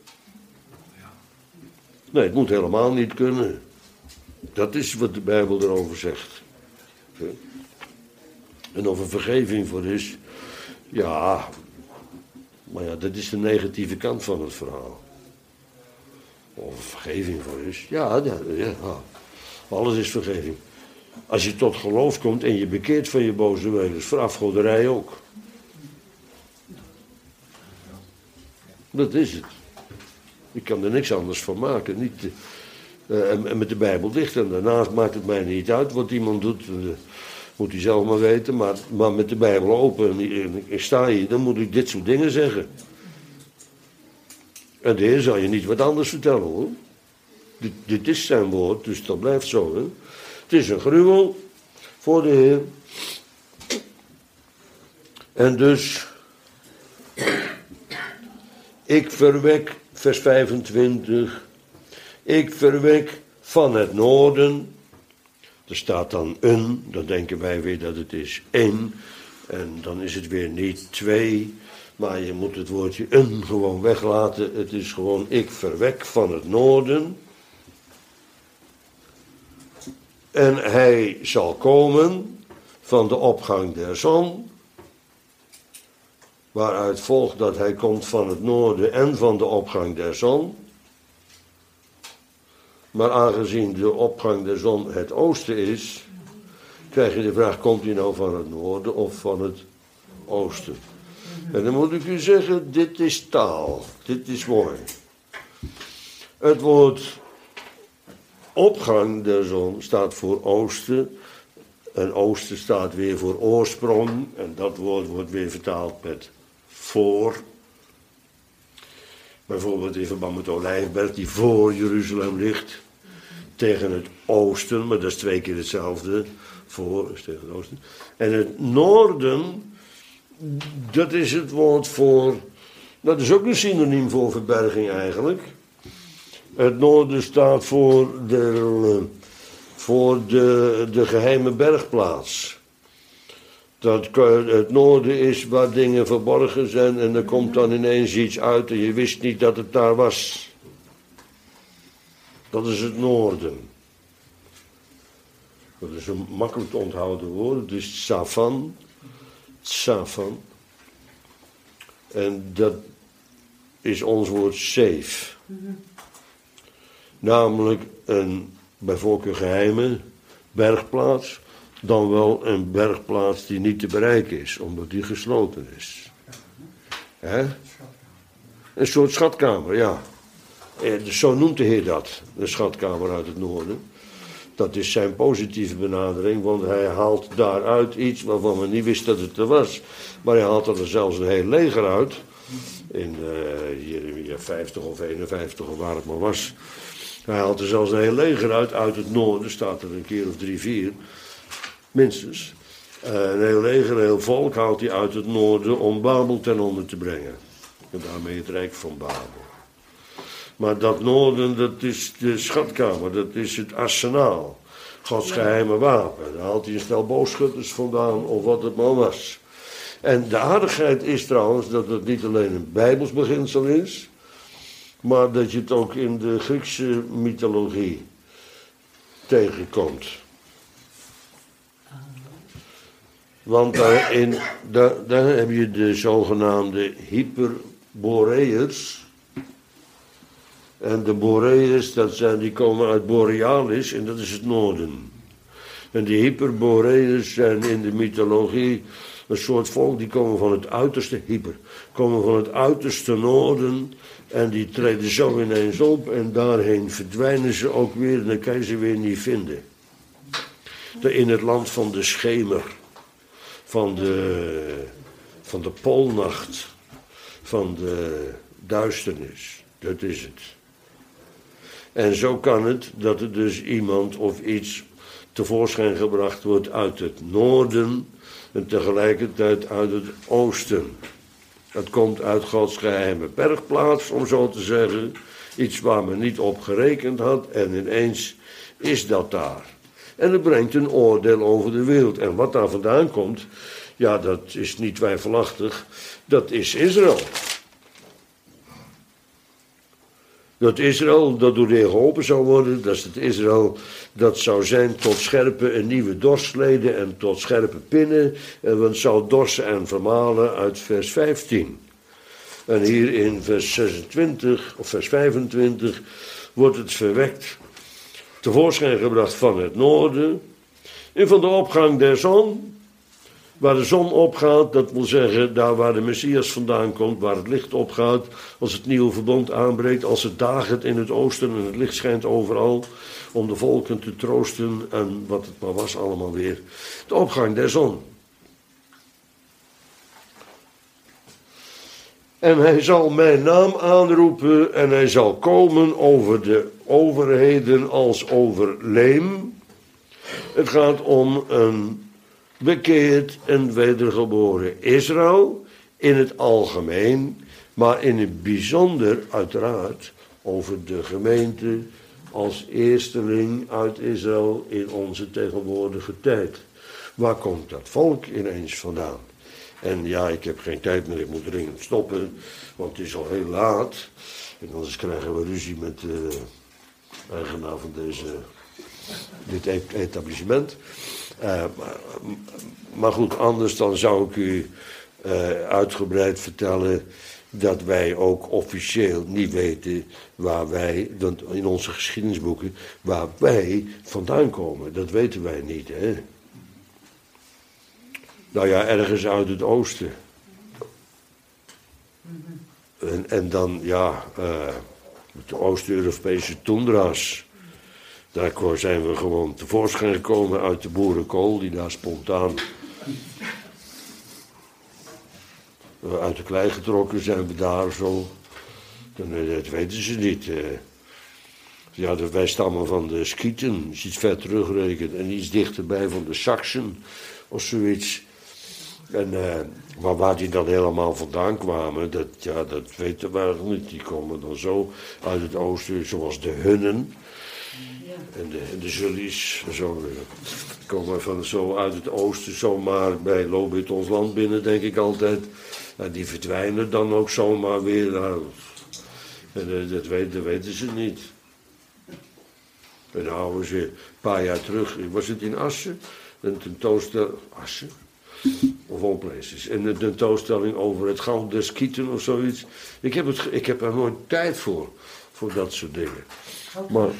[SPEAKER 1] Nee, het moet helemaal niet kunnen. Dat is wat de Bijbel erover zegt. En of er vergeving voor is, ja, maar ja, dat is de negatieve kant van het verhaal. Of er vergeving voor is, ja, ja, ja, alles is vergeving. Als je tot geloof komt en je bekeert van je boze wezens, voor afgoderij ook. Dat is het. Ik kan er niks anders van maken. Niet, uh, en, en met de Bijbel dicht. En daarnaast maakt het mij niet uit wat iemand doet. Uh, moet hij zelf maar weten. Maar, maar met de Bijbel open en ik, ik sta hier, dan moet ik dit soort dingen zeggen. En de Heer zal je niet wat anders vertellen hoor. Dit, dit is zijn woord, dus dat blijft zo. Hè? Het is een gruwel voor de Heer. En dus, ik verwek, vers vijfentwintig, ik verwek van het noorden. Er staat dan een, dan denken wij weer dat het is één. En dan is het weer niet twee, maar je moet het woordje een gewoon weglaten. Het is gewoon, ik verwek van het noorden. En hij zal komen van de opgang der zon, waaruit volgt dat hij komt van het noorden en van de opgang der zon. Maar aangezien de opgang der zon het oosten is, krijg je de vraag, komt hij nou van het noorden of van het oosten? En dan moet ik u zeggen, dit is taal, dit is mooi. Het woord opgang der zon staat voor oosten. En oosten staat weer voor oorsprong. En dat woord wordt weer vertaald met voor. Bijvoorbeeld in verband met de Olijfberg, die voor Jeruzalem ligt. Tegen het oosten, maar dat is twee keer hetzelfde. Voor is tegen het oosten. En het noorden, dat is het woord voor... Dat is ook een synoniem voor verberging eigenlijk. Het noorden staat voor de, voor de, de geheime bergplaats. Dat, het noorden is waar dingen verborgen zijn en er komt dan ineens iets uit en je wist niet dat het daar was. Dat is het noorden. Dat is een makkelijk te onthouden woord. Het is Tsafan. Tsafan. En dat is ons woord safe. Namelijk een bij voorkeur geheime bergplaats, dan wel een bergplaats die niet te bereiken is, omdat die gesloten is. Hè? Een soort schatkamer, ja. Dus zo noemt de Heer dat, een schatkamer uit het noorden. Dat is zijn positieve benadering, want hij haalt daaruit iets waarvan men niet wist dat het er was. Maar hij haalt er zelfs een heel leger uit, in uh, Jeremia vijftig of eenenvijftig of waar het maar was. Hij haalt er zelfs een heel leger uit, uit het noorden, staat er een keer of drie, vier, minstens. Uh, een heel leger, een heel volk haalt hij uit het noorden om Babel ten onder te brengen. En daarmee het rijk van Babel. Maar dat noorden, dat is de schatkamer, dat is het arsenaal. Gods geheime wapen. Daar haalt hij een stel boogschutters vandaan, of wat het maar was. En de aardigheid is trouwens dat het niet alleen een Bijbels beginsel is, maar dat je het ook in de Griekse mythologie tegenkomt. Want daarin, daar, daar heb je de zogenaamde Hyperboreërs. En de Boreërs, dat zijn, die komen uit Borealis en dat is het noorden. En die Hyperboreërs zijn in de mythologie een soort volk, die komen van het uiterste, hyper, komen van het uiterste noorden en die treden zo ineens op en daarheen verdwijnen ze ook weer en dan kan je ze weer niet vinden. In het land van de schemer, van de, van de poolnacht, van de duisternis, dat is het. En zo kan het dat er dus iemand of iets tevoorschijn gebracht wordt uit het noorden en tegelijkertijd uit het oosten. Het komt uit Gods geheime bergplaats, om zo te zeggen. Iets waar men niet op gerekend had en ineens is dat daar. En het brengt een oordeel over de wereld. En wat daar vandaan komt, ja, dat is niet twijfelachtig, dat is Israël. Dat Israël dat door de Heer geholpen zou worden, dat is het Israël dat zou zijn tot scherpe en nieuwe dorsleden en tot scherpe pinnen. En het zou dorsen en vermalen uit vers vijftien. En hier in vers zesentwintig of vers vijfentwintig wordt het verwekt, tevoorschijn gebracht van het noorden en van de opgang der zon. Waar de zon opgaat, dat wil zeggen daar waar de Messias vandaan komt, waar het licht opgaat, als het nieuwe verbond aanbreekt, als het dagert in het oosten en het licht schijnt overal, om de volken te troosten en wat het maar was allemaal weer. De opgang der zon. En hij zal mijn naam aanroepen en hij zal komen over de overheden als over leem. Het gaat om een bekeerd en wedergeboren Israël in het algemeen, maar in het bijzonder uiteraard over de gemeente als eersteling uit Israël in onze tegenwoordige tijd. Waar komt dat volk ineens vandaan? En ja, ik heb geen tijd meer, ik moet dringend stoppen, want het is al heel laat. En anders krijgen we ruzie met de eigenaar van deze, dit etablissement. Uh, maar, maar goed, anders dan zou ik u uh, uitgebreid vertellen dat wij ook officieel niet weten waar wij, in onze geschiedenisboeken, waar wij vandaan komen. Dat weten wij niet, hè. Nou ja, ergens uit het oosten. En, en dan, ja, uh, de Oost-Europese toendra's. Daar zijn we gewoon tevoorschijn gekomen uit de boerenkool, die daar spontaan uit de klei getrokken zijn we daar zo. Dat weten ze niet. Ja, wij stammen van de Skythen, als je iets ver terugrekent, en iets dichterbij van de Saksen of zoiets. En uh, maar waar die dan helemaal vandaan kwamen, dat, ja, dat weten we nog niet. Die komen dan zo uit het oosten, zoals de Hunnen. En de, de Zullies, zo, komen van zo uit het oosten zomaar bij Lobit ons land binnen, denk ik altijd. Nou, die verdwijnen dan ook zomaar weer. Nou, en dat weten, dat weten ze niet. En dan houden ze een paar jaar terug, was het in Assen, een tentoonstelling, Assen? Of all places. En een tentoonstelling over het goud der Skythen of zoiets. Ik heb, het, ik heb er nooit tijd voor, voor dat soort dingen. Maar,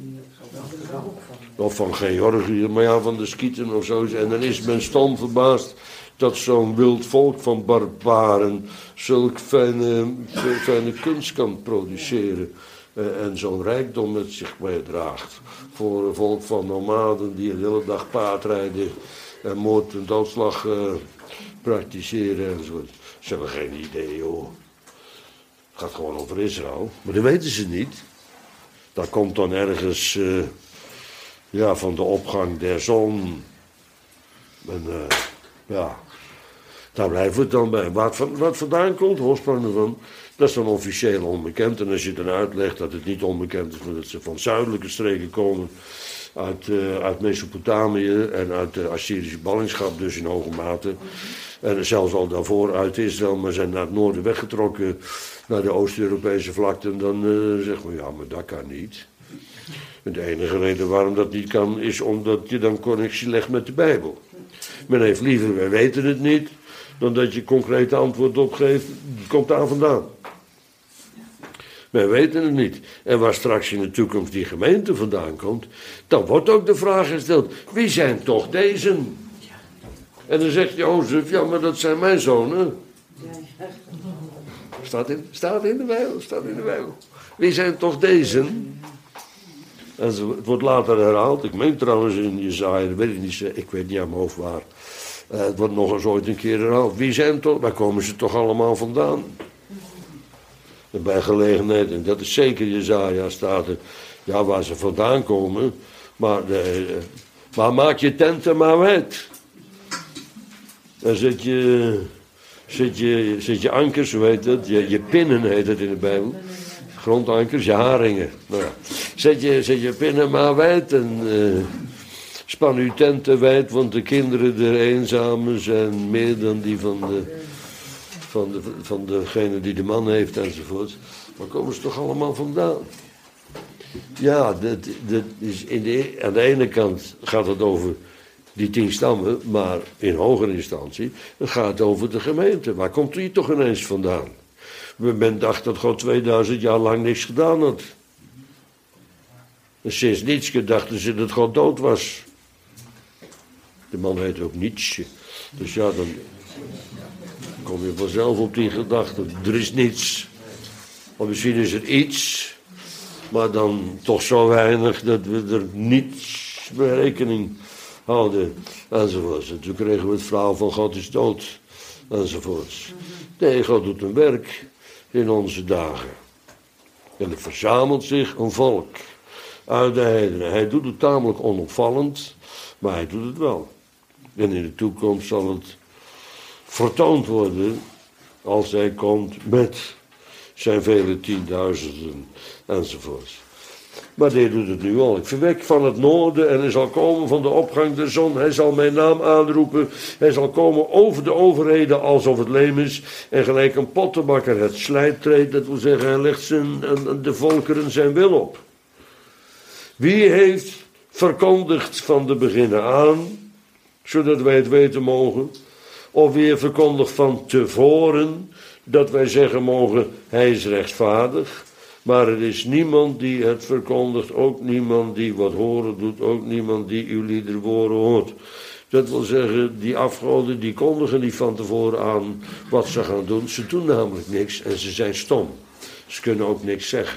[SPEAKER 1] of van Georgië, maar ja, van de Skythen of zo. En dan is men stom verbaasd dat zo'n wild volk van barbaren zulk fijne, fijne kunst kan produceren. Uh, en zo'n rijkdom met zich meedraagt. Voor een volk van nomaden die een hele dag paardrijden en moord en doodslag uh, praktiseren enzovoort. Ze hebben geen idee, joh. Het gaat gewoon over Israël. Maar dat weten ze niet. Dat komt dan ergens uh, ja, van de opgang der zon. En uh, ja, daar blijven we het dan bij. Wat, van, wat vandaan komt, oorsprong ervan, dat is dan officieel onbekend. En als je dan uitlegt dat het niet onbekend is, maar dat ze van zuidelijke streken komen, uit, uh, uit Mesopotamië en uit de Assyrische ballingschap, dus in hoge mate. En zelfs al daarvoor uit Israël, maar zijn naar het noorden weggetrokken, naar de Oost-Europese vlakte. En dan uh, zeggen we, ja, maar dat kan niet. En de enige reden waarom dat niet kan, is omdat je dan connectie legt met de Bijbel. Men heeft liever, wij weten het niet, dan dat je concrete antwoord opgeeft, die komt daar vandaan. Wij weten het niet. En waar straks in de toekomst die gemeente vandaan komt, dan wordt ook de vraag gesteld, wie zijn toch deze? En dan zegt Jozef, ja, maar dat zijn mijn zonen. Staat in, staat in de Bijbel, staat in de Bijbel. Wie zijn toch deze? En zo, het wordt later herhaald. Ik meen trouwens in Jesaja, dat weet ik niet, ik weet niet aan mijn hoofd waar. Uh, het wordt nog eens ooit een keer herhaald. Wie zijn toch, waar komen ze toch allemaal vandaan? En bij gelegenheid, en dat is zeker Jesaja, staat er, ja, waar ze vandaan komen. Maar, de, uh, maar maak je tenten maar wijd. Dan zet je, zet je, zet je ankers, hoe heet het? Je, je pinnen heet het in de Bijbel. Grondankers, je haringen. Nou ja. zet, je, zet je pinnen maar wijd en uh, span uw tenten wijd, want de kinderen der eenzamen zijn meer dan die van, de, van, de, van degene die de man heeft enzovoort. Waar komen ze toch allemaal vandaan? Ja, dat, dat is in de, aan de ene kant gaat het over die tien stammen, maar in hogere instantie, het gaat over de gemeente. Waar komt die toch ineens vandaan? Men dacht dat God tweeduizend jaar lang niks gedaan had. En sinds Nietzsche dachten ze dat God dood was. De man heet ook Nietzsche. Dus ja, dan kom je vanzelf op die gedachte. Er is niets. Of misschien is er iets, maar dan toch zo weinig dat we er niets bij rekening houden. Enzovoorts. En toen kregen we het verhaal van God is dood. Enzovoorts. Nee, God doet een werk in onze dagen. En er verzamelt zich een volk uit de heidenen. Hij doet het tamelijk onopvallend, maar hij doet het wel. En in de toekomst zal het vertoond worden als hij komt met zijn vele tienduizenden enzovoorts. Maar hij doet het nu al. Ik verwek van het noorden en hij zal komen van de opgang der zon. Hij zal mijn naam aanroepen. Hij zal komen over de overheden alsof het leem is. En gelijk een pottenbakker het slijt treedt. Dat wil zeggen, hij legt zijn, de volkeren zijn wil op. Wie heeft verkondigd van de beginnen aan, zodat wij het weten mogen? Of wie heeft verkondigd van tevoren, dat wij zeggen mogen, hij is rechtvaardig? Maar er is niemand die het verkondigt, ook niemand die wat horen doet, ook niemand die uw liederwoorden hoort. Dat wil zeggen, die afgoden die kondigen niet van tevoren aan wat ze gaan doen. Ze doen namelijk niks en ze zijn stom. Ze kunnen ook niks zeggen.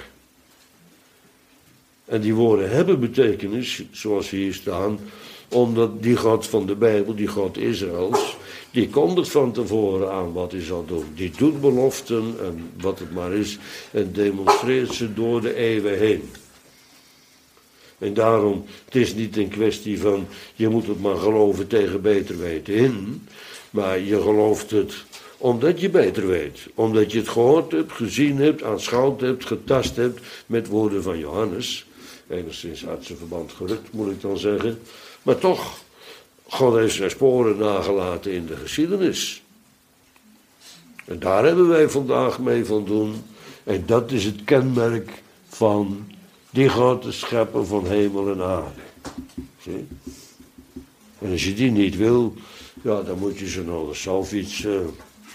[SPEAKER 1] En die woorden hebben betekenis, zoals hier staan, omdat die God van de Bijbel, die God Israëls, die kondigt van tevoren aan wat hij zal doen. Die doet beloften en wat het maar is en demonstreert ze door de eeuwen heen. En daarom, het is niet een kwestie van, je moet het maar geloven tegen beter weten in, maar je gelooft het omdat je beter weet. Omdat je het gehoord hebt, gezien hebt, aanschouwd hebt, getast hebt met woorden van Johannes. Enigszins uit zijn verband gerukt, moet ik dan zeggen. Maar toch, God heeft zijn sporen nagelaten in de geschiedenis. En daar hebben wij vandaag mee van doen. En dat is het kenmerk van die grote schepper van hemel en aarde. Zie? En als je die niet wil, ja, dan moet je ze nog zelf iets uh,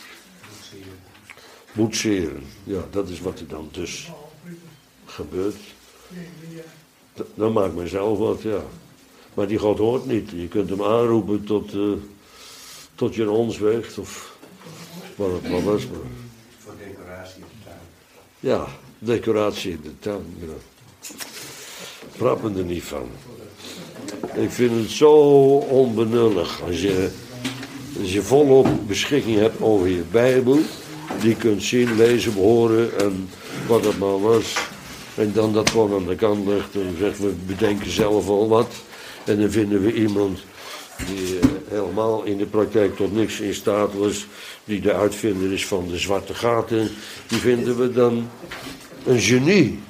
[SPEAKER 1] boetseren. Ja, dat is wat er dan dus gebeurt. Dan maakt men zelf wat, ja. Maar die God hoort niet. Je kunt hem aanroepen tot, uh, tot je een ons weegt of wat het maar was. Maar.
[SPEAKER 3] Voor decoratie in de tuin.
[SPEAKER 1] Ja, decoratie in de tuin. Ja. Prappen er niet van. Ik vind het zo onbenullig als je, als je volop beschikking hebt over je Bijbel. Die je kunt zien, lezen, behoren en wat het maar was. En dan dat gewoon aan de kant legt en zeggen we bedenken zelf al wat. En dan vinden we iemand die uh, helemaal in de praktijk tot niks in staat was. Die de uitvinder is van de zwarte gaten. Die vinden we dan een genie.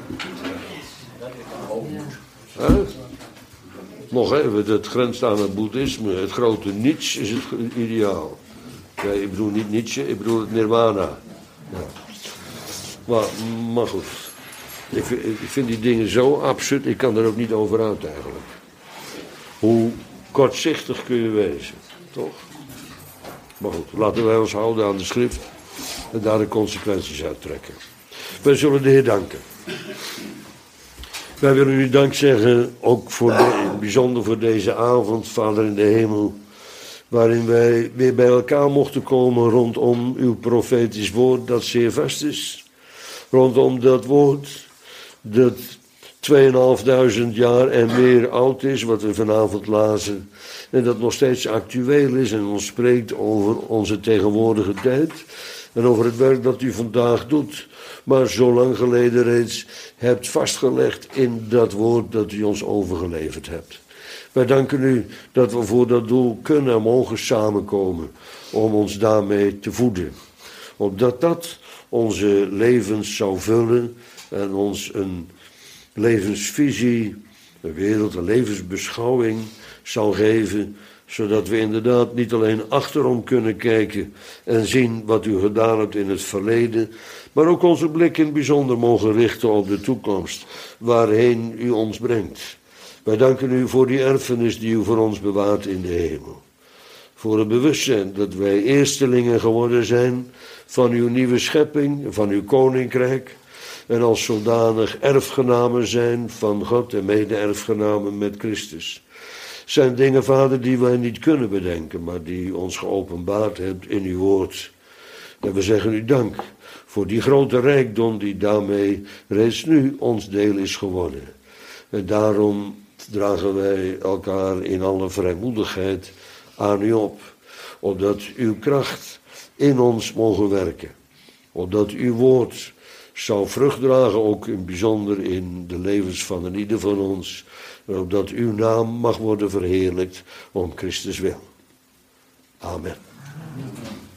[SPEAKER 1] Huh? Nog even, dat grenst aan het boeddhisme. Het grote niets is het ideaal. Ja, ik bedoel niet Nietzsche, ik bedoel het nirvana. Ja. Maar, maar goed. Ik vind, ik vind die dingen zo absurd, ik kan er ook niet over uit eigenlijk. Hoe kortzichtig kun je wezen, toch? Maar goed, laten wij ons houden aan de schrift en daar de consequenties uit trekken. Wij zullen de Heer danken. Wij willen u dank zeggen, ook voor de, bijzonder voor deze avond, Vader in de hemel, waarin wij weer bij elkaar mochten komen rondom uw profetisch woord dat zeer vast is. Rondom dat woord dat tweeënhalfduizend jaar en meer oud is, wat we vanavond lazen. En dat nog steeds actueel is en ons spreekt over onze tegenwoordige tijd. En over het werk dat u vandaag doet, maar zo lang geleden reeds hebt vastgelegd in dat woord dat u ons overgeleverd hebt. Wij danken u dat we voor dat doel kunnen en mogen samenkomen om ons daarmee te voeden. Opdat dat onze levens zou vullen en ons een levensvisie, een wereld, een levensbeschouwing zou geven, zodat we inderdaad niet alleen achterom kunnen kijken en zien wat u gedaan hebt in het verleden, maar ook onze blik in het bijzonder mogen richten op de toekomst, waarheen u ons brengt. Wij danken u voor die erfenis die u voor ons bewaart in de hemel. Voor het bewustzijn dat wij eerstelingen geworden zijn van uw nieuwe schepping, van uw koninkrijk, en als zodanig erfgenamen zijn van God en mede-erfgenamen met Christus. Zijn dingen, Vader, die wij niet kunnen bedenken, maar die u ons geopenbaard hebt in uw woord. En we zeggen u dank voor die grote rijkdom die daarmee reeds nu ons deel is geworden. En daarom dragen wij elkaar in alle vrijmoedigheid aan u op, opdat uw kracht in ons mogen werken, opdat uw woord zou vrucht dragen, ook in bijzonder in de levens van een ieder van ons, en opdat uw naam mag worden verheerlijkt om Christus wil. Amen.